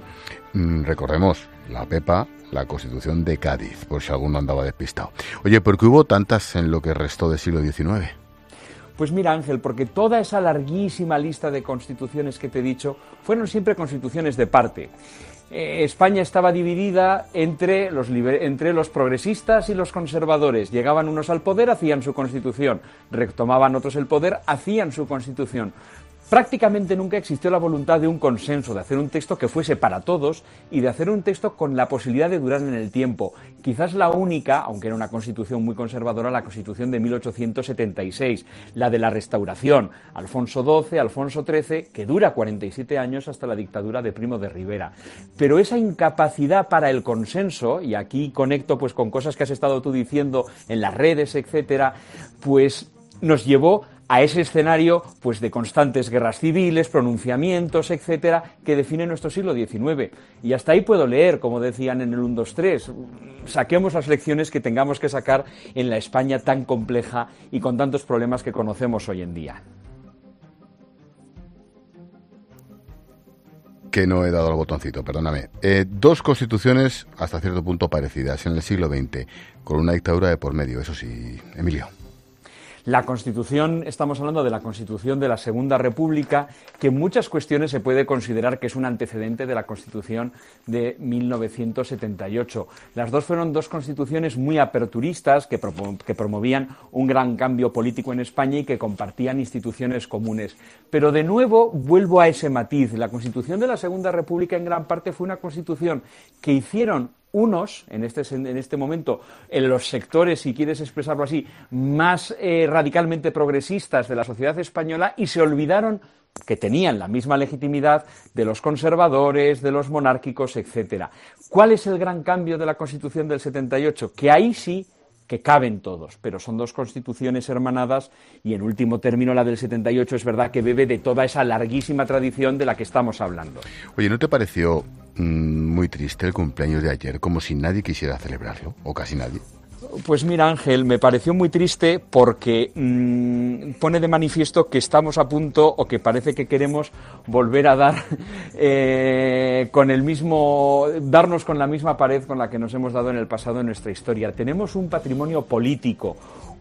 Recordemos, la PEPA, la Constitución de Cádiz, por si alguno andaba despistado. Oye, ¿por qué hubo tantas en lo que restó del siglo XIX? Pues mira, Ángel, porque toda esa larguísima lista de constituciones que te he dicho fueron siempre constituciones de parte. España estaba dividida entre los progresistas y los conservadores. Llegaban unos al poder, hacían su constitución. Retomaban otros el poder, hacían su constitución. Prácticamente nunca existió la voluntad de un consenso, de hacer un texto que fuese para todos y de hacer un texto con la posibilidad de durar en el tiempo. Quizás la única, aunque era una constitución muy conservadora, la Constitución de 1876, la de la Restauración, Alfonso XII, Alfonso XIII, que dura 47 años hasta la dictadura de Primo de Rivera. Pero esa incapacidad para el consenso, y aquí conecto pues con cosas que has estado tú diciendo en las redes, etcétera, pues nos llevó a ese escenario pues de constantes guerras civiles, pronunciamientos, etcétera, que define nuestro siglo XIX. Y hasta ahí puedo leer, como decían en el 1, 2, 3. Saquemos las lecciones que tengamos que sacar en la España tan compleja y con tantos problemas que conocemos hoy en día. Que no he dado al botoncito, perdóname. Dos constituciones hasta cierto punto parecidas en el siglo XX, con una dictadura de por medio, eso sí, Emilio. La Constitución, estamos hablando de la Constitución de la Segunda República, que en muchas cuestiones se puede considerar que es un antecedente de la Constitución de 1978. Las dos fueron dos constituciones muy aperturistas que promovían un gran cambio político en España y que compartían instituciones comunes. Pero de nuevo vuelvo a ese matiz. La Constitución de la Segunda República en gran parte fue una constitución que hicieron unos, en este momento, en los sectores, si quieres expresarlo así, más radicalmente progresistas de la sociedad española, y se olvidaron que tenían la misma legitimidad de los conservadores, de los monárquicos, etcétera. ¿Cuál es el gran cambio de la Constitución del 78? Que ahí sí que caben todos, pero son dos constituciones hermanadas y, en último término, la del 78 es verdad que bebe de toda esa larguísima tradición de la que estamos hablando. Oye, ¿no te pareció muy triste el cumpleaños de ayer, como si nadie quisiera celebrarlo, o casi nadie? Pues mira, Ángel, me pareció muy triste porque pone de manifiesto que estamos a punto, o que parece que queremos volver a dar darnos con la misma pared con la que nos hemos dado en el pasado en nuestra historia. Tenemos un patrimonio político,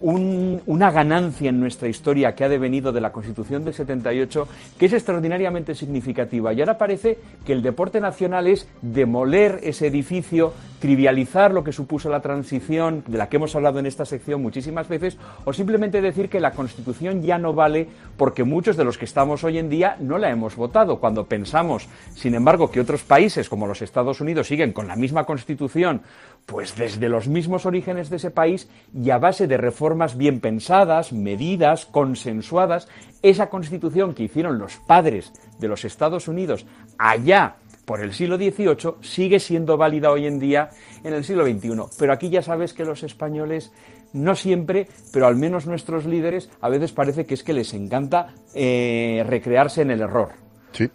una ganancia en nuestra historia que ha devenido de la Constitución del 78, que es extraordinariamente significativa. Y ahora parece que el deporte nacional es demoler ese edificio, trivializar lo que supuso la transición, de la que hemos hablado en esta sección muchísimas veces, o simplemente decir que la Constitución ya no vale porque muchos de los que estamos hoy en día no la hemos votado. Cuando pensamos, sin embargo, que otros países como los Estados Unidos siguen con la misma Constitución, pues desde los mismos orígenes de ese país, y a base de reformas bien pensadas, medidas, consensuadas, esa Constitución que hicieron los padres de los Estados Unidos allá por el siglo XVIII sigue siendo válida hoy en día en el siglo XXI. Pero aquí ya sabes que los españoles, no siempre, pero al menos nuestros líderes, a veces parece que es que les encanta recrearse en el error. Sí.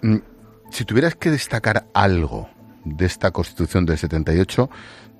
Si tuvieras que destacar algo de esta Constitución del 78,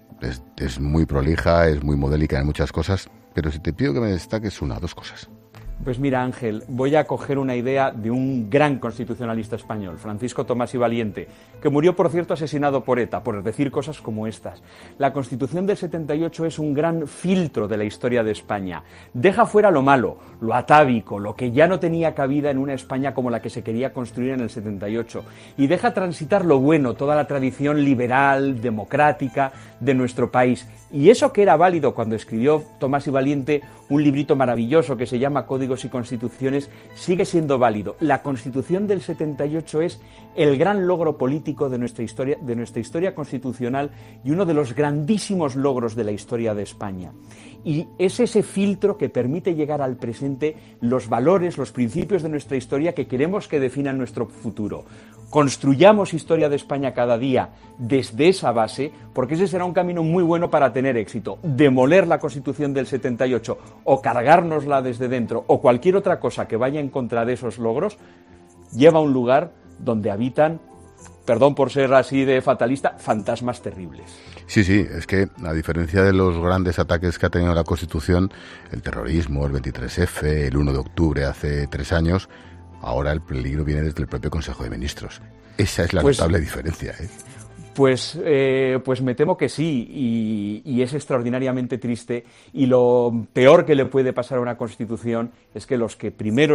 es muy prolija, es muy modélica en muchas cosas, pero si te pido que me destaques una o dos cosas. Pues mira, Ángel, voy a coger una idea de un gran constitucionalista español, Francisco Tomás y Valiente, que murió, por cierto, asesinado por ETA, por decir cosas como estas. La Constitución del 78 es un gran filtro de la historia de España. Deja fuera lo malo, lo atávico, lo que ya no tenía cabida en una España como la que se quería construir en el 78, y deja transitar lo bueno, toda la tradición liberal, democrática de nuestro país. Y eso que era válido cuando escribió Tomás y Valiente un librito maravilloso que se llama Códigos y Constituciones, sigue siendo válido. La Constitución del 78 es el gran logro político de nuestra historia constitucional, y uno de los grandísimos logros de la historia de España. Y es ese filtro que permite llegar al presente los valores, los principios de nuestra historia que queremos que definan nuestro futuro. Construyamos historia de España cada día desde esa base, porque ese será un camino muy bueno para tener éxito. Demoler la Constitución del 78 o cargárnosla desde dentro o cualquier otra cosa que vaya en contra de esos logros, lleva a un lugar donde habitan, perdón por ser así de fatalista, fantasmas terribles. Sí, es que a diferencia de los grandes ataques que ha tenido la Constitución, el terrorismo, el 23F, el 1 de octubre hace 3 años, ahora el peligro viene desde el propio Consejo de Ministros. Esa es la notable diferencia, ¿eh? Pues me temo que sí, y es extraordinariamente triste, y lo peor que le puede pasar a una Constitución es que los que primero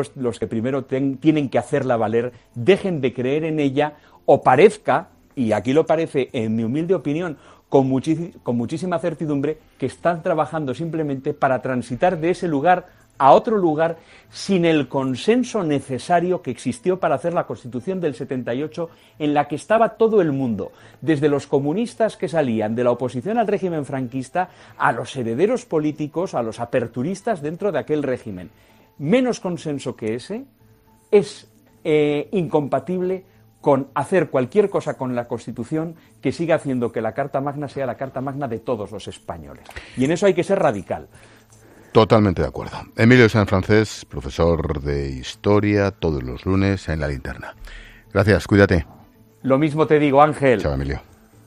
tienen que hacerla valer dejen de creer en ella, o parezca, y aquí lo parece en mi humilde opinión, con muchísima certidumbre, que están trabajando simplemente para transitar de ese lugar a otro lugar sin el consenso necesario que existió para hacer la Constitución del 78, en la que estaba todo el mundo, desde los comunistas que salían de la oposición al régimen franquista a los herederos políticos, a los aperturistas dentro de aquel régimen. Menos consenso que ese es incompatible con hacer cualquier cosa con la Constitución que siga haciendo que la Carta Magna sea la Carta Magna de todos los españoles. Y en eso hay que ser radical. Totalmente de acuerdo. Emilio Sanfrancés, profesor de Historia, todos los lunes en La Linterna. Gracias, cuídate. Lo mismo te digo, Ángel. Chao, Emilio.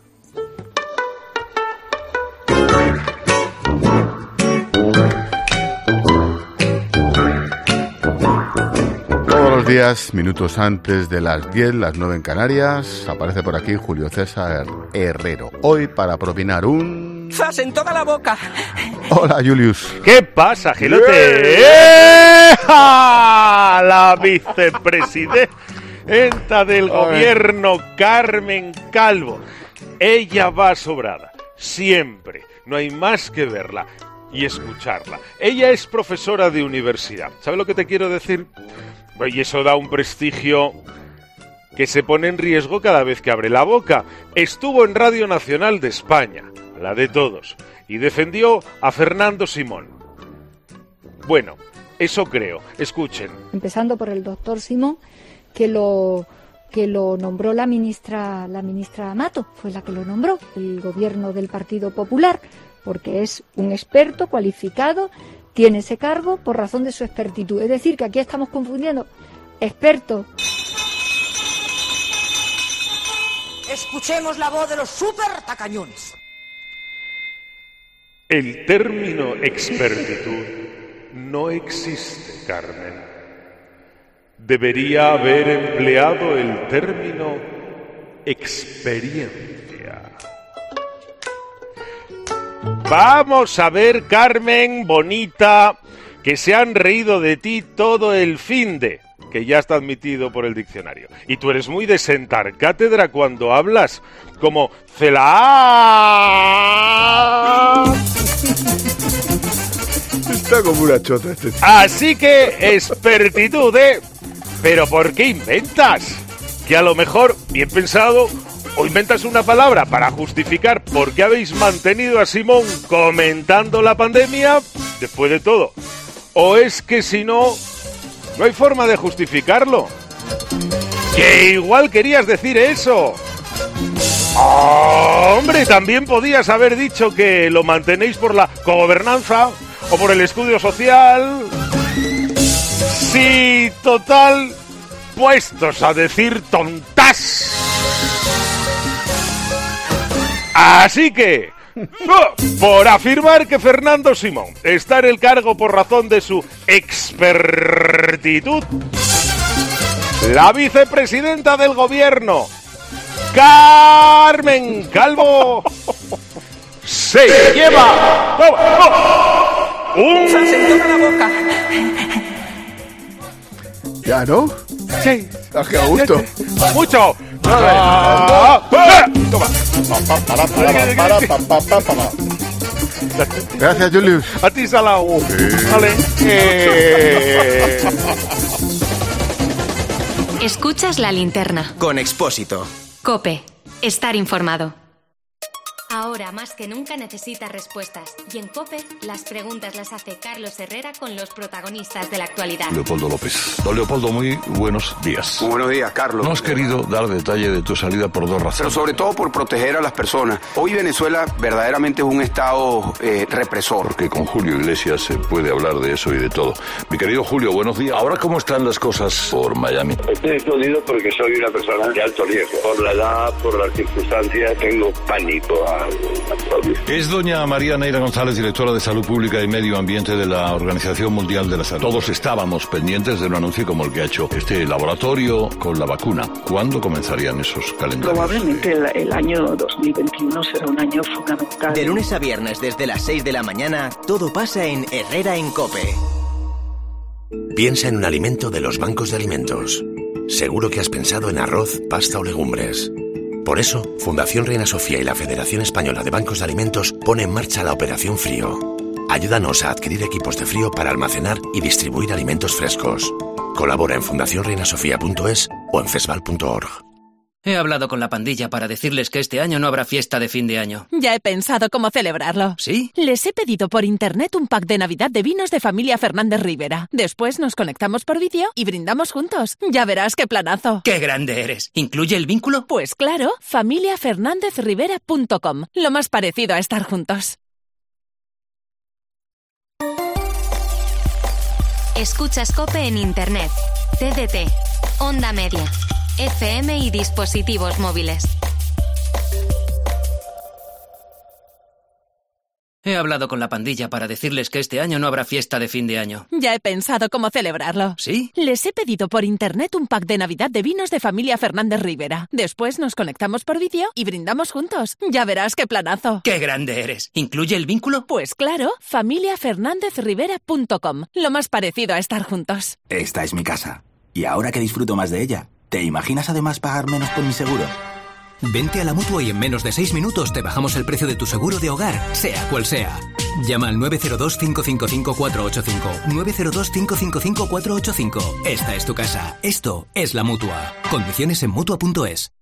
Todos los días, minutos antes de las 10, las 9 en Canarias, aparece por aquí Julio César Herrero. Hoy para propinar un ¡Zas en toda la boca! Hola, Julius. ¿Qué pasa, Gilote? La vicepresidenta del gobierno, Carmen Calvo. Ella va sobrada, siempre. No hay más que verla y escucharla. Ella es profesora de universidad. ¿Sabes lo que te quiero decir? Y eso da un prestigio que se pone en riesgo cada vez que abre la boca. Estuvo en Radio Nacional de España, la de todos, y defendió a Fernando Simón. Bueno, eso creo. Escuchen. Empezando por el doctor Simón, que lo nombró la ministra Mato, fue la que lo nombró, el gobierno del Partido Popular, porque es un experto cualificado, tiene ese cargo por razón de su expertitud. Es decir, que aquí estamos confundiendo experto. Escuchemos la voz de los super tacañones. El término expertitud no existe, Carmen. Debería haber empleado el término experiencia. Vamos a ver, Carmen, bonita, que se han reído de ti todo el finde, que ya está admitido por el diccionario. Y tú eres muy de sentar cátedra cuando hablas, como Cela. Está como una chota este tío. Así que, expertitud, ¿eh? ¿Pero por qué inventas? Que a lo mejor, bien pensado, o inventas una palabra para justificar por qué habéis mantenido a Simón comentando la pandemia, después de todo. O es que si no, no hay forma de justificarlo. Que igual querías decir eso. Hombre, también podías haber dicho que lo mantenéis por la cogobernanza o por el escudo social. Sí, total, puestos a decir tontas. Así que, por afirmar que Fernando Simón está en el cargo por razón de su expertitud, la vicepresidenta del gobierno, Carmen Calvo, se lleva un... ¿Ya no? Sí. ¿A qué gusto? ¡Mucho! Gracias, Julius. A ti, Salao. Vale. Escuchas La Linterna. Con Expósito. COPE. Estar informado. Ahora más que nunca necesitas respuestas. Y en COPE, las preguntas las hace Carlos Herrera con los protagonistas de la actualidad. Leopoldo López. Don Leopoldo, muy buenos días. Muy buenos días, Carlos. No has querido dar detalle de tu salida por dos razones. Pero sobre todo por proteger a las personas. Hoy Venezuela verdaderamente es un estado represor. Porque con Julio Iglesias se puede hablar de eso y de todo. Mi querido Julio, buenos días. Ahora, ¿cómo están las cosas por Miami? Estoy escondido porque soy una persona de alto riesgo. Por la edad, por las circunstancias, tengo pánico a Es doña María Neira González, directora de Salud Pública y Medio Ambiente de la Organización Mundial de la Salud. Todos estábamos pendientes de un anuncio como el que ha hecho este laboratorio con la vacuna. ¿Cuándo comenzarían esos calendarios? Probablemente el año 2021 será un año fundamental. De lunes a viernes desde las 6 de la mañana, todo pasa en Herrera en COPE. Piensa en un alimento de los bancos de alimentos. Seguro que has pensado en arroz, pasta o legumbres. Por eso, Fundación Reina Sofía y la Federación Española de Bancos de Alimentos pone en marcha la Operación Frío. Ayúdanos a adquirir equipos de frío para almacenar y distribuir alimentos frescos. Colabora en fundacionreinasofia.es o en fesval.org. He hablado con la pandilla para decirles que este año no habrá fiesta de fin de año. Ya he pensado cómo celebrarlo. ¿Sí? Les he pedido por internet un pack de Navidad de vinos de familia Fernández Rivera. Después nos conectamos por vídeo y brindamos juntos. Ya verás qué planazo. ¡Qué grande eres! ¿Incluye el vínculo? Pues claro, familiafernandezrivera.com. Lo más parecido a estar juntos. Escuchas COPE en Internet, TDT, Onda Media, FM y dispositivos móviles. He hablado con la pandilla para decirles que este año no habrá fiesta de fin de año. Ya he pensado cómo celebrarlo. ¿Sí? Les he pedido por internet un pack de Navidad de vinos de familia Fernández Rivera. Después nos conectamos por vídeo y brindamos juntos. Ya verás qué planazo. ¡Qué grande eres! ¿Incluye el vínculo? Pues claro, familiafernandezrivera.com. Lo más parecido a estar juntos. Esta es mi casa. Y ahora que disfruto más de ella, ¿te imaginas además pagar menos por mi seguro? Vente a la Mutua y en menos de 6 minutos te bajamos el precio de tu seguro de hogar, sea cual sea. Llama al 902-555-485. 902-555-485. Esta es tu casa. Esto es la Mutua. Condiciones en Mutua.es.